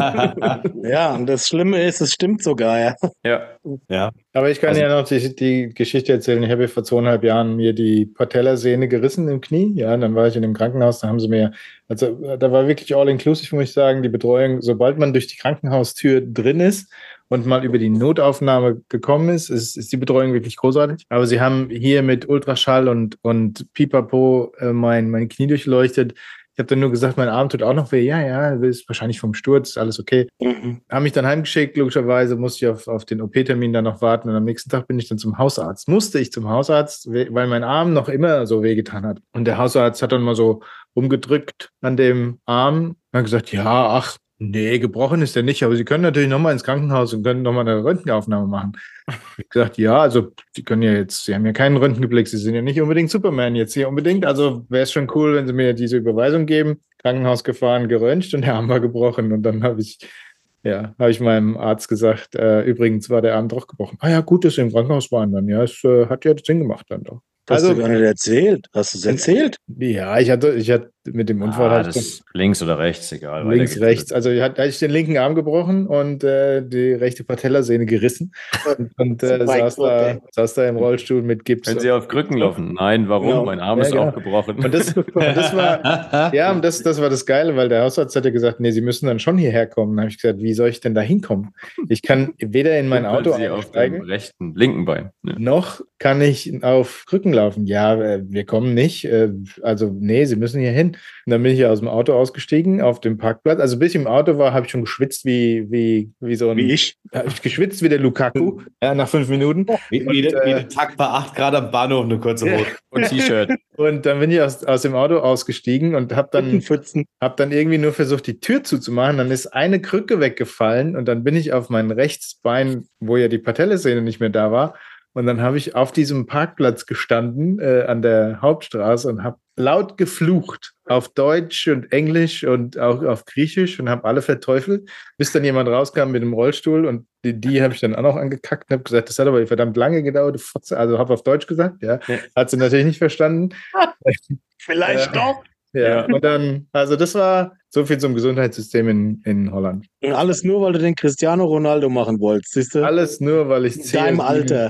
Ja, und das Schlimme ist, es stimmt sogar, ja. Ja. Ja. Aber ich kann Also- ja noch die, die Geschichte erzählen. Ich habe ja vor zweieinhalb Jahren mir die Patellasehne gerissen im Knie. Ja, und dann war ich in dem Krankenhaus, da haben sie mir, also da war wirklich all-inclusive, muss ich sagen, die Betreuung. Sobald man durch die Krankenhaustür drin ist und mal über die Notaufnahme gekommen ist, ist, ist die Betreuung wirklich großartig. Aber sie haben hier mit Ultraschall und, und Pipapo äh, mein, mein Knie durchleuchtet. Ich habe dann nur gesagt, mein Arm tut auch noch weh. Ja, ja, ist wahrscheinlich vom Sturz, alles okay. Mhm. Haben mich dann heimgeschickt, logischerweise musste ich auf, auf den O P-Termin dann noch warten und am nächsten Tag bin ich dann zum Hausarzt. Musste ich zum Hausarzt, we- weil mein Arm noch immer so wehgetan hat. Und der Hausarzt hat dann mal so rumgedrückt an dem Arm und hat gesagt, ja, ach, nee, gebrochen ist der nicht, aber Sie können natürlich nochmal ins Krankenhaus und können nochmal eine Röntgenaufnahme machen. Ich habe gesagt, ja, also Sie können ja jetzt, Sie haben ja keinen Röntgenblick, Sie sind ja nicht unbedingt Superman jetzt hier unbedingt, also wäre es schon cool, wenn Sie mir diese Überweisung geben. Krankenhaus gefahren, geröntgt und der Arm war gebrochen und dann habe ich Ja, habe ich meinem Arzt gesagt, äh, übrigens war der Arm doch gebrochen. Ah ja, gut, dass Sie im Krankenhaus waren dann. Ja, es äh, hat ja Sinn gemacht dann doch. Hast Also- du gar nicht erzählt. Hast du es erzählt? Ja, ich hatte, ich hatte mit dem Unfall Ah, hatte ich das links oder rechts, egal. dann links, Weiter geht's. rechts. Also ich hatte, hatte ich den linken Arm gebrochen und äh, die rechte Patellasehne gerissen und, und äh, Mein saß, Gott, da, ey. saß da im Rollstuhl mit Gips. Können Sie auf Krücken laufen? Nein, warum? Genau. Mein Arm Ja, ist genau. auch gebrochen. Und das, und das war, ja, und das, das war das Geile, weil der Hausarzt hat ja gesagt, nee, Sie müssen dann schon hierher kommen. Dann habe ich gesagt, wie soll ich denn da hinkommen? Ich kann weder in mein Humpeln Auto Sie auf dem einsteigen, rechten, linken Bein. Ne? noch kann ich auf Krücken laufen. Ja, äh, wir kommen nicht. äh, Also, nee, Sie müssen hier hin. Und dann bin ich hier aus dem Auto ausgestiegen auf dem Parkplatz. Also, bis ich im Auto war, habe ich schon geschwitzt wie, wie, wie so ein. Wie ich? Hab ich geschwitzt wie der Lukaku, ja, nach fünf Minuten. Wie, Und, wie, der- wie äh, der Tag bei acht Grad am Bahnhof, eine kurze Hose. Und T-Shirt. Und dann bin ich aus, aus dem Auto ausgestiegen und habe dann, Pfützen. hab dann irgendwie nur versucht, die Tür zuzumachen. Dann ist eine Krücke weggefallen und dann bin ich auf mein rechtes Bein, wo ja die Patellasehne nicht mehr da war. Und dann habe ich auf diesem Parkplatz gestanden äh, an der Hauptstraße und habe laut geflucht auf Deutsch und Englisch und auch auf Griechisch und habe alle verteufelt, bis dann jemand rauskam mit dem Rollstuhl und die, die habe ich dann auch noch angekackt und habe gesagt, das hat aber verdammt lange gedauert, du Fotze. Also habe auf Deutsch gesagt, ja. Ja. Hat sie natürlich nicht verstanden. Vielleicht Ja. doch. Ja, Ja. und dann, also das war so viel zum Gesundheitssystem in, in Holland. Und alles nur, weil du den Cristiano Ronaldo machen wolltest, siehst du? Alles nur, weil ich In deinem Alter.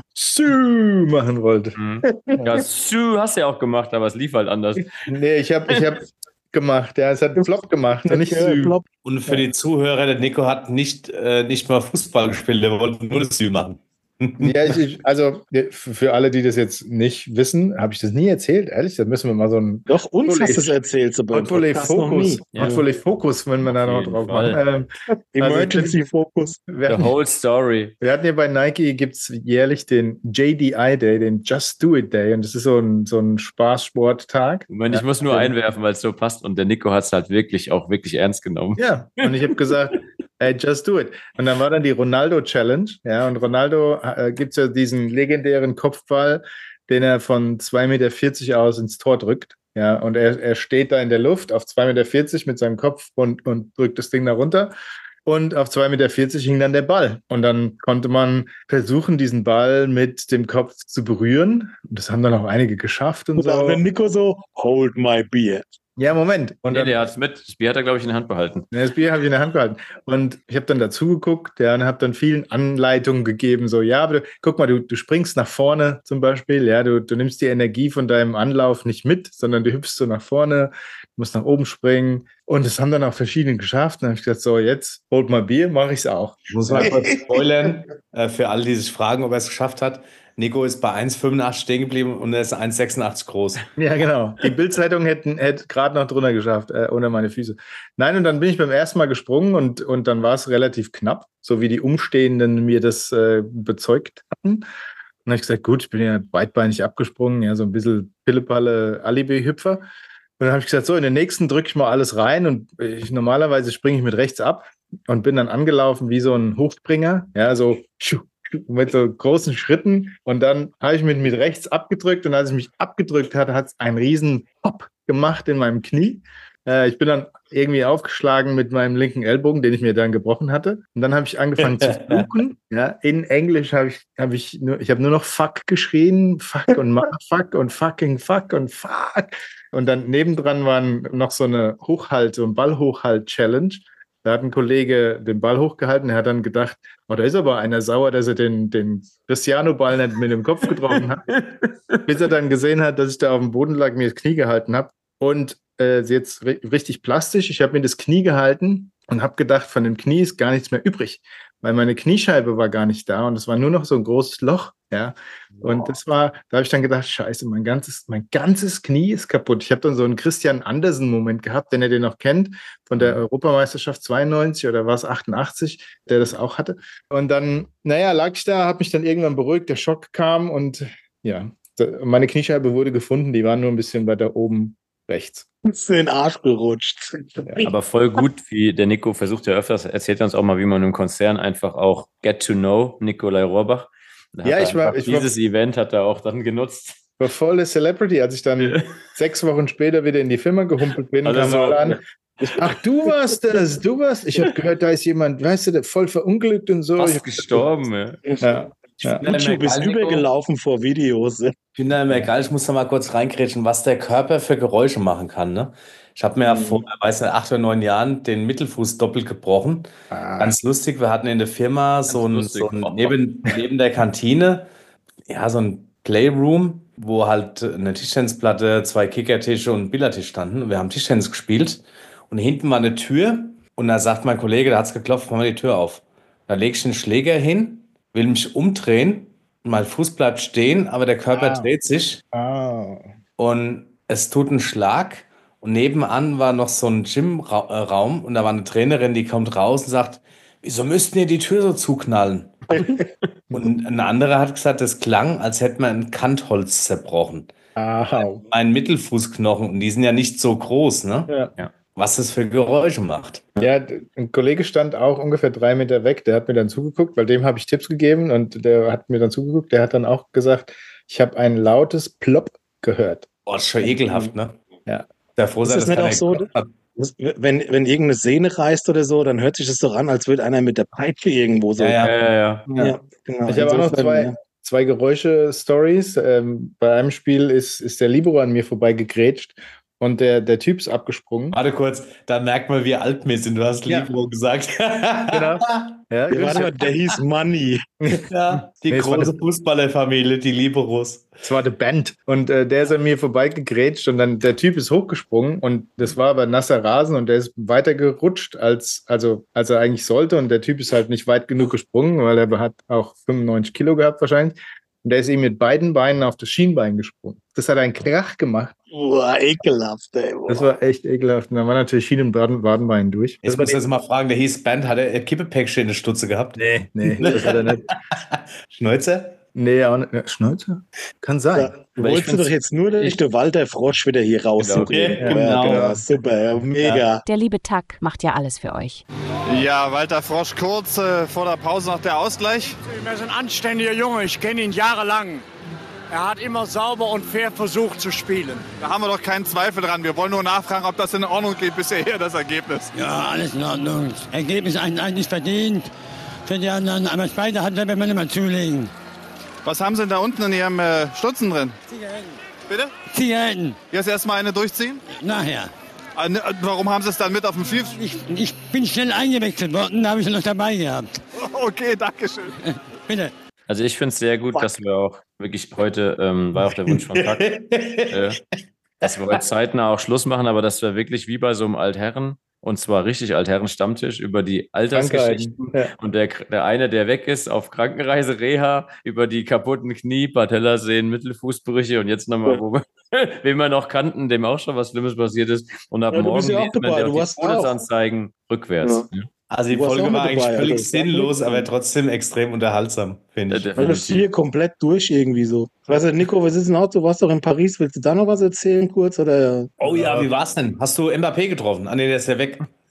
Sü machen wollte. Mhm. Ja, Sü hast du ja auch gemacht, aber es lief halt anders. Nee, ich habe ich hab gemacht, ja, es hat einen Flop gemacht und nicht Ja, Sü. Flop. Und für die Zuhörer, der Nico hat nicht, äh, nicht mal Fußball gespielt, der wollte nur das Sü machen. Ja, ich, ich, also für für alle, die das jetzt nicht wissen, habe ich das nie erzählt, ehrlich, da müssen wir mal so ein Doch, uns Portfolio- hast du es erzählt, so beim Portfolio Podcast noch Focus, nie. Ja. Portfolio Focus, wenn wir da Auf noch jeden drauf Fall. machen. Ähm, Emergency Focus. wir, The hatten, whole story. wir hatten hier bei Nike, gibt es jährlich den J D I Day, den Just Do It Day und das ist so ein, so ein Spaß-Sport-Tag. Moment, ich Ja. muss nur einwerfen, weil es so passt. Und der Nico hat es halt wirklich auch wirklich ernst genommen. Ja, und ich habe gesagt, hey, just do it. Und dann war dann die Ronaldo-Challenge. Ja, und Ronaldo äh, gibt es ja diesen legendären Kopfball, den er von zwei Meter vierzig aus ins Tor drückt. Ja, und er, er steht da in der Luft auf zwei Meter vierzig mit seinem Kopf und, und drückt das Ding da runter. Und auf zwei Meter vierzig hing dann der Ball. Und dann konnte man versuchen, diesen Ball mit dem Kopf zu berühren. Und das haben dann auch einige geschafft und Und dann so. wenn Nico so, hold my beer. Ja, Moment. Und Nee, dann, der hat es mit. Das Bier hat er, glaube ich, in der Hand behalten. Ja, das Bier habe ich in der Hand gehalten. Und ich habe dann dazu geguckt, ja, und habe dann vielen Anleitungen gegeben, so, ja, aber du, guck mal, du, du springst nach vorne zum Beispiel, ja, du, du nimmst die Energie von deinem Anlauf nicht mit, sondern du hüpfst so nach vorne, du musst nach oben springen. Und das haben dann auch verschiedene geschafft. Und dann habe ich gesagt, so, jetzt holt mal Bier, mache ich es auch. Ich muss mal kurz spoilern, äh, für alle, die sich fragen, ob er es geschafft hat. Nico ist bei eins Komma fünfundachtzig stehen geblieben und er ist eins Komma sechsundachtzig groß. Ja, genau. Die Bild-Zeitung hätten hätte gerade noch drunter geschafft, äh, ohne meine Füße. Nein, und dann bin ich beim ersten Mal gesprungen und, und dann war es relativ knapp, so wie die Umstehenden mir das äh, bezeugt hatten. Und dann habe ich gesagt, gut, ich bin ja beidbeinig abgesprungen, ja, so ein bisschen Pillepalle Alibi-Hüpfer. Und dann habe ich gesagt, so, in den nächsten drücke ich mal alles rein und ich, normalerweise springe ich mit rechts ab und bin dann angelaufen wie so ein Hochspringer, ja, so schu, mit so großen Schritten. Und dann habe ich mich mit rechts abgedrückt. Und als ich mich abgedrückt hatte, hat es einen riesen Pop gemacht in meinem Knie. Äh, ich bin dann irgendwie aufgeschlagen mit meinem linken Ellbogen, den ich mir dann gebrochen hatte. Und dann habe ich angefangen zu fluchen. Ja, in Englisch habe ich, habe ich nur, ich habe nur noch Fuck geschrien. Fuck und Motherfuck und fucking Fuck und Fuck. Und dann nebendran waren noch so eine Hochhalt, so ein Ballhochhalt-Challenge. Da hat ein Kollege den Ball hochgehalten. Er hat dann gedacht, oh, da ist aber einer sauer, dass er den, den Cristiano-Ball nicht mit dem Kopf getroffen hat. Bis er dann gesehen hat, dass ich da auf dem Boden lag, mir das Knie gehalten habe. Und äh, jetzt ri- richtig plastisch. Ich habe mir das Knie gehalten und habe gedacht, von dem Knie ist gar nichts mehr übrig. Weil meine Kniescheibe war gar nicht da und es war nur noch so ein großes Loch. Ja. Und das war, da habe ich dann gedacht, scheiße, mein ganzes, mein ganzes Knie ist kaputt. Ich habe dann so einen Christian Andersen-Moment gehabt, wenn ihr den noch kennt, von der Europameisterschaft zweiundneunzig oder war es achtundachtzig, der das auch hatte. Und dann, naja, lag ich da, habe mich dann irgendwann beruhigt, der Schock kam und ja, meine Kniescheibe wurde gefunden, die war nur ein bisschen weiter oben rechts. Ist in den Arsch gerutscht. Ja, aber voll gut, wie der Nico versucht ja öfters, erzählt er uns auch mal, wie man im Konzern einfach auch get to know Nikolai Rohrbach. Da Ja, hat er ich war- einfach ich war- dieses Event hat er auch dann genutzt. War volle Celebrity, als ich dann sechs Wochen später wieder in die Firma gehumpelt bin, Also kamen so- alle an. Ich, ach, du warst das, du warst. Ich habe gehört, da ist jemand, weißt du, der voll verunglückt und so. Ich Fast hab- gestorben, ja. Ja, ja. YouTube ist übergelaufen vor Videos. Ich finde immer geil, ich muss da mal kurz reingrätschen, was der Körper für Geräusche machen kann. Ne? Ich habe mir ja vor, weiß nicht, acht oder neun Jahren den Mittelfuß doppelt gebrochen. Ah. Ganz lustig, wir hatten in der Firma so ein, lustig. so ein neben, neben der Kantine, ja, so ein Playroom, wo halt eine Tischtennisplatte, zwei Kickertische und ein Billardtisch standen. Und wir haben Tischtennis gespielt. Und hinten war eine Tür. Und da sagt mein Kollege, da hat es geklopft, mach mal die Tür auf. Da leg ich den Schläger hin, will mich umdrehen. Und mein Fuß bleibt stehen, aber der Körper Ah. dreht sich. Ah. Und es tut einen Schlag. Und nebenan war noch so ein Gymraum. Und da war eine Trainerin, die kommt raus und sagt, wieso müssten ihr die Tür so zuknallen? Und eine andere hat gesagt, das klang, als hätte man ein Kantholz zerbrochen. Aha. Ein Mittelfußknochen. Und die sind ja nicht so groß, ne? Ja. Ja. Was das für Geräusche macht. Ja, d- ein Kollege stand auch ungefähr drei Meter weg, der hat mir dann zugeguckt, weil dem habe ich Tipps gegeben und der hat mir dann zugeguckt, der hat dann auch gesagt, ich habe ein lautes Plop gehört. Boah, das ist schon ekelhaft, ne? Ja. Der froh Ist sein, das dass nicht keiner auch so, geklopft hat. Das- Wenn, wenn irgendeine Sehne reißt oder so, dann hört sich das doch an, als würde einer mit der Peitsche irgendwo so. Ja, ja. Ja, ja, ja. Ja, genau. Ich habe auch noch Insofern, zwei, ja. zwei Geräusche-Stories. Ähm, bei einem Spiel ist, ist der Libero an mir vorbeigegrätscht und der, der Typ ist abgesprungen. Warte kurz, da merkt man, wie alt wir sind. Du hast Ja. Libero gesagt. Genau. Ja, Ja, warte mal, der hieß Money. Ja, die Nee, es war große das- Fußballerfamilie, die Liberos. Es war die Band. Und äh, der ist an mir vorbeigegrätscht und dann der Typ ist hochgesprungen und das war aber nasser Rasen und der ist weiter gerutscht, als, also, als er eigentlich sollte. Und der Typ ist halt nicht weit genug gesprungen, weil er hat auch fünfundneunzig Kilo gehabt wahrscheinlich. Und der ist ihm mit beiden Beinen auf das Schienbein gesprungen. Das hat einen Krach gemacht. Boah, ekelhaft, ey. Boah. Das war echt ekelhaft. Und dann war natürlich Schienen- und Waden- Wadenbein durch. Jetzt Das war muss ich jetzt mal fragen, der hieß Band, hat er ein Kippepäckchen in der Stutze gehabt? Nee, nee, das hat er nicht. Schnäuzer? Nee, auch nicht. Ja, Schnäuzer? Kann sein. Ja, du Aber ich wolltest du doch find's- jetzt nur ich- den Walter Frosch wieder hier raussuchen. Genau, genau. genau. Super, ja, mega. Der liebe Tack macht ja alles für euch. Ja, Walter Frosch kurz äh, vor der Pause noch der Ausgleich. Er ist ein anständiger Junge, ich kenne ihn jahrelang. Er hat immer sauber und fair versucht zu spielen. Da haben wir doch keinen Zweifel dran. Wir wollen nur nachfragen, ob das in Ordnung geht bisher, das Ergebnis. Ja, alles in Ordnung. Ergebnis eigentlich verdient. Für die anderen, aber beide hat er, wenn man immer zulegen. Was haben Sie denn da unten in Ihrem äh, Stutzen drin? Zigaretten. Bitte? Zigaretten, Jetzt erstmal eine durchziehen? nachher. Ah, ne, Warum haben Sie es dann mit auf dem Field? Ich, ich bin schnell eingewechselt worden, da habe ich ihn noch dabei gehabt. Okay, danke schön. Bitte. Also ich finde es sehr gut, dass wir auch wirklich heute, ähm, war auch der Wunsch von Tack, äh, dass wir heute zeitnah auch Schluss machen, aber dass wir wirklich wie bei so einem Altherren, und zwar richtig Altherren-Stammtisch, über die Altersgeschichten Ja. und der, der eine, der weg ist, auf Krankenreise, Reha, über die kaputten Knie, Patellasehnen, Mittelfußbrüche und jetzt nochmal, wo wir, wen wir noch kannten, dem auch schon was Schlimmes passiert ist und ab Ja, du morgen bist ja auch liest man dabei, ja du auch die warst auch. Todesanzeigen rückwärts. Ja. Also die Du warst Folge auch mit war eigentlich dabei, völlig also. sinnlos, aber trotzdem extrem unterhaltsam, finde ich. Ja, Weil das hier komplett durch irgendwie so. Weißt du, Nico, was ist denn auch? Du warst doch in Paris. Willst du da noch was erzählen kurz? Oder? Oh ja, wie war's denn? Hast du Mbappé getroffen? Ah nee, der ist ja weg.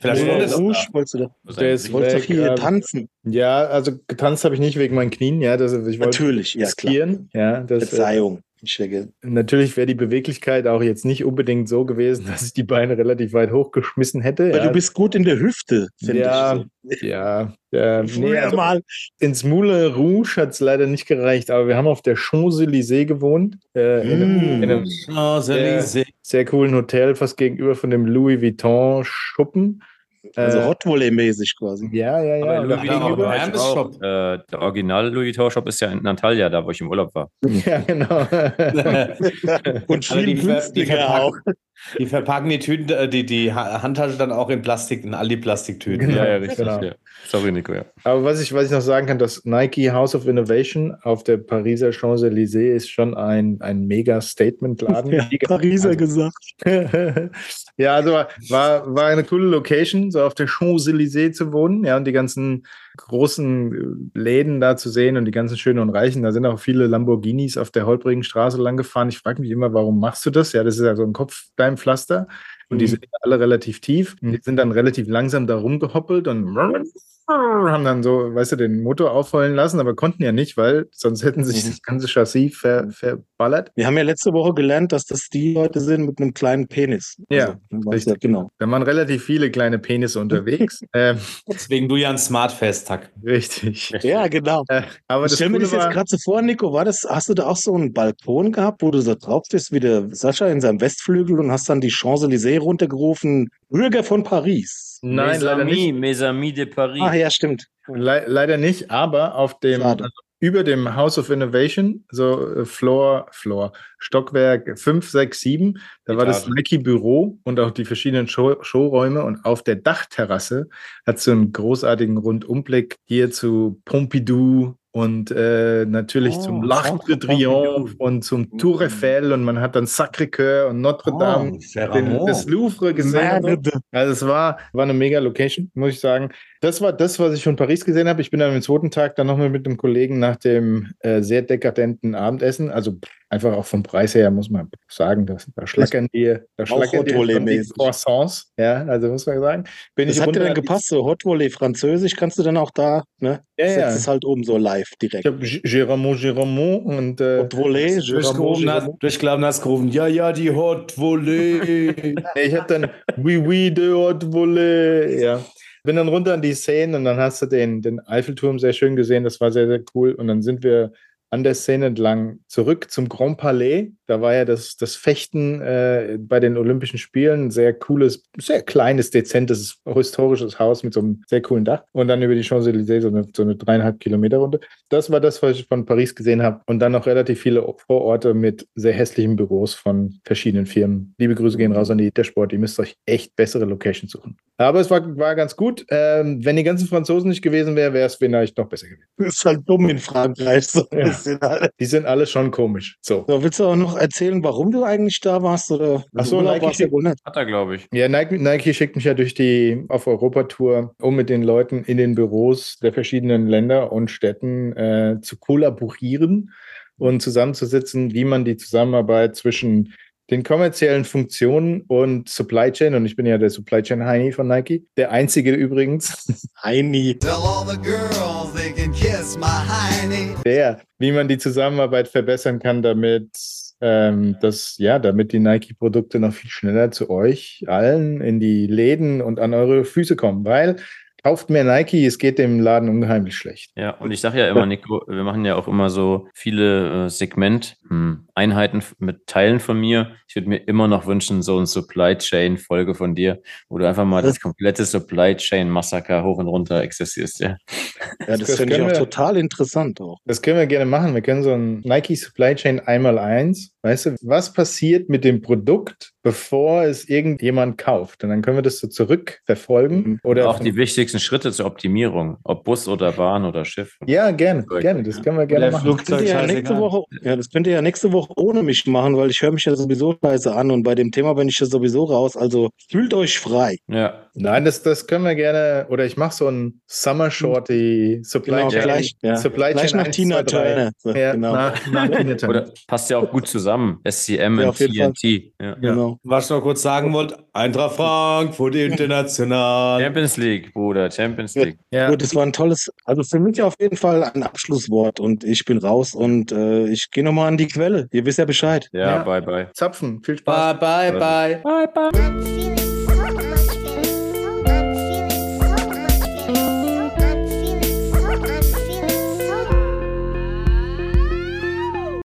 Vielleicht Moulin wurde das Rouge, da. wolltest du doch, Das Der ist ist wolltest doch weg, hier ähm, tanzen. Ja, also getanzt habe ich nicht wegen meinen Knien. Ja, das, ich wollte Natürlich, ja klar. riskieren. Ja, das, äh, Verzeihung. Ich denke, natürlich wäre die Beweglichkeit auch jetzt nicht unbedingt so gewesen, dass ich die Beine relativ weit hochgeschmissen hätte. aber Ja, du bist gut in der Hüfte, finde ja, ich. So. ja, ja. Nee, Früher also mal. ins Moulin Rouge hat es leider nicht gereicht, aber wir haben auf der Champs-Élysées gewohnt. Äh, in, einem, Mm. in einem sehr, Champs-Élysées. sehr coolen Hotel, fast gegenüber von dem Louis Vuitton-Schuppen. Also Äh, Hot Volley-mäßig quasi. ja, ja, ja. Aber Und Louis da Vuitton Vuitton gegenüber- war ich Hermes auch. Shop. Äh, der Original Louis Vuitton Shop ist ja in Antalya, da wo ich im Urlaub war. Ja, genau. Und Aber viel die, ver- die, günstiger auch. verpacken, die verpacken die Tüten, äh, die, die Ha- Handtasche dann auch in Plastik, in Aldi-Plastiktüten. Genau. Ja, ja, richtig. genau. Ja. Sorry, Nico, ja. Aber was ich, was ich noch sagen kann, das Nike House of Innovation auf der Pariser Champs-Élysées ist schon ein, ein Mega-Statement-Laden. Ja, Pariser Also- gesagt. Ja, also war, war eine coole Location, so auf der Champs-Élysées zu wohnen, ja, und die ganzen großen Läden da zu sehen und die ganzen Schönen und Reichen. Da sind auch viele Lamborghinis auf der holprigen Straße lang gefahren. Ich frage mich immer, warum machst du das? Ja, das ist ja so ein Kopfsteinpflaster und die Mhm. sind alle relativ tief. Die sind dann relativ langsam da rumgehoppelt und haben dann so, weißt du, den Motor aufheulen lassen, aber konnten ja nicht, weil sonst hätten sich Mhm. das ganze Chassis ver, verballert. Wir haben ja letzte Woche gelernt, dass das die Leute sind mit einem kleinen Penis. Ja, Also, richtig. ja, genau. Da waren relativ viele kleine Penisse unterwegs. ähm, Deswegen du ja ein Smart-Fest, Tack. richtig. Ja, genau. Äh, aber Ich das stell mir Coole das jetzt war, gerade so vor, Nico, war das, hast du da auch so einen Balkon gehabt, wo du so drauf bist, wie der Sascha in seinem Westflügel und hast dann die Champs-Élysées runtergerufen, Bürger von Paris. nein, leider nicht. Mes Amis de Paris. Ach ja, stimmt. Le leider nicht, aber auf dem, Schade. also über dem House of Innovation, so äh, Floor, Floor, Stockwerk fünf, sechs, sieben, da war das Etage. Nike-Büro und auch die verschiedenen Show Showräume und auf der Dachterrasse hat so einen großartigen Rundumblick hier zu Pompidou und äh, natürlich Oh, zum L'Arc de Centre Triomphe Pompidou. und zum Tour Eiffel und man hat dann Sacré-Cœur und Notre Dame, Oh, den, Ferrand. das Louvre gesehen. Und so. Also es war, war eine mega Location, muss ich sagen. Das war das, was ich von Paris gesehen habe. Ich bin dann am zweiten Tag dann nochmal mit einem Kollegen nach dem äh, sehr dekadenten Abendessen, also pff, einfach auch vom Preis her, muss man sagen, das, da schlackern die, da schlackern die, Hot Volley schon die mäßig. Croissants, ja, also muss man sagen. Bin Das ich hat dir runter dann an die- gepasst, so Hot Volley Französisch, kannst du dann auch da, ne? Ja, Setzt ja. es halt oben so live Ich direkt. habe Géramont, Géramont und äh, Hot Volley, Durchgerufen hast, durchgelaufen hast gerufen, ja, ja, die Hot Volley. nee, ich habe dann Oui, oui, de haute volée. Ja. Bin dann runter an die Seine und dann hast du den, den Eiffelturm sehr schön gesehen. Das war sehr, sehr cool. Und dann sind wir an der Seine entlang zurück zum Grand Palais. Da war ja das, das Fechten äh, bei den Olympischen Spielen. Ein sehr cooles, sehr kleines, dezentes, historisches Haus mit so einem sehr coolen Dach. Und dann über die Champs-Élysées so eine, so eine dreieinhalb Kilometer Runde. Das war das, was ich von Paris gesehen habe. Und dann noch relativ viele Vororte mit sehr hässlichen Büros von verschiedenen Firmen. Liebe Grüße gehen raus an die Intersport. Ihr müsst euch echt bessere Locations suchen. Aber es war, war ganz gut. Ähm, wenn die ganzen Franzosen nicht gewesen wären, wäre es vielleicht noch besser gewesen. Das ist halt dumm in Frankreich. So ein Ja. bisschen, halt. Die sind alle schon komisch. So. So, willst du auch noch erzählen, warum du eigentlich da warst? Oder Ach so, Urlaub Nike warst du ja wohl nicht. Hat er, glaube ich. Ja, Nike, Nike schickt mich ja durch die auf Europatour, um mit den Leuten in den Büros der verschiedenen Länder und Städten äh, zu kollaborieren und zusammenzusitzen, wie man die Zusammenarbeit zwischen den kommerziellen Funktionen und Supply Chain, und ich bin ja der Supply Chain Heini von Nike, der einzige übrigens, Heini. Tell all the girls they can kiss my hiney. der, wie man die Zusammenarbeit verbessern kann, damit ähm, das, ja, damit die Nike-Produkte noch viel schneller zu euch allen in die Läden und an eure Füße kommen, weil kauft mehr Nike, es geht dem Laden unheimlich schlecht. Ja, und ich sage ja immer, Nico, wir machen ja auch immer so viele äh, Segment-Einheiten mit Teilen von mir. Ich würde mir immer noch wünschen, so eine Supply Chain-Folge von dir, wo du einfach mal das komplette Supply Chain-Massaker hoch und runter exerzierst. Ja, Ja, das, Das finde ich können auch wir- total interessant auch. Das können wir gerne machen. Wir können so ein Nike Supply Chain einmal eins. Weißt du, was passiert mit dem Produkt, bevor es irgendjemand kauft? Und dann können wir das so zurückverfolgen. Mhm. Oder auch die wichtigsten nächsten Schritte zur Optimierung, ob Bus oder Bahn oder Schiff. Ja, gerne, gerne. Das können wir gerne Der machen. Flugzeug, das, könnt ihr ja nächste Woche, ja, das könnt ihr ja nächste Woche ohne mich machen, weil ich höre mich ja sowieso scheiße an und bei dem Thema bin ich ja sowieso raus. Also fühlt euch frei. Ja. Nein, das, das können wir gerne, oder ich mache so ein Summer Shorty Supply Genau, Chain. gleich, ja. Supply gleich Chain nach eins, Tina zwei, drei. Turner. So, Ja, genau. nach, nach Tina Turner. Oder passt ja auch gut zusammen. S C M Ja, und auf jeden T N T. Ja. Genau. Was ich noch kurz sagen wollte, Eintracht Frankfurt international. Champions League, Bruder, Champions League. Ja. Gut, das war ein tolles, also für mich auf jeden Fall ein Abschlusswort und ich bin raus und äh, ich gehe nochmal an die Quelle. Ihr wisst ja Bescheid. Ja, Ja. bye, bye. Zapfen, viel Spaß. Bye, bye, bye. Bye, bye. I'm feeling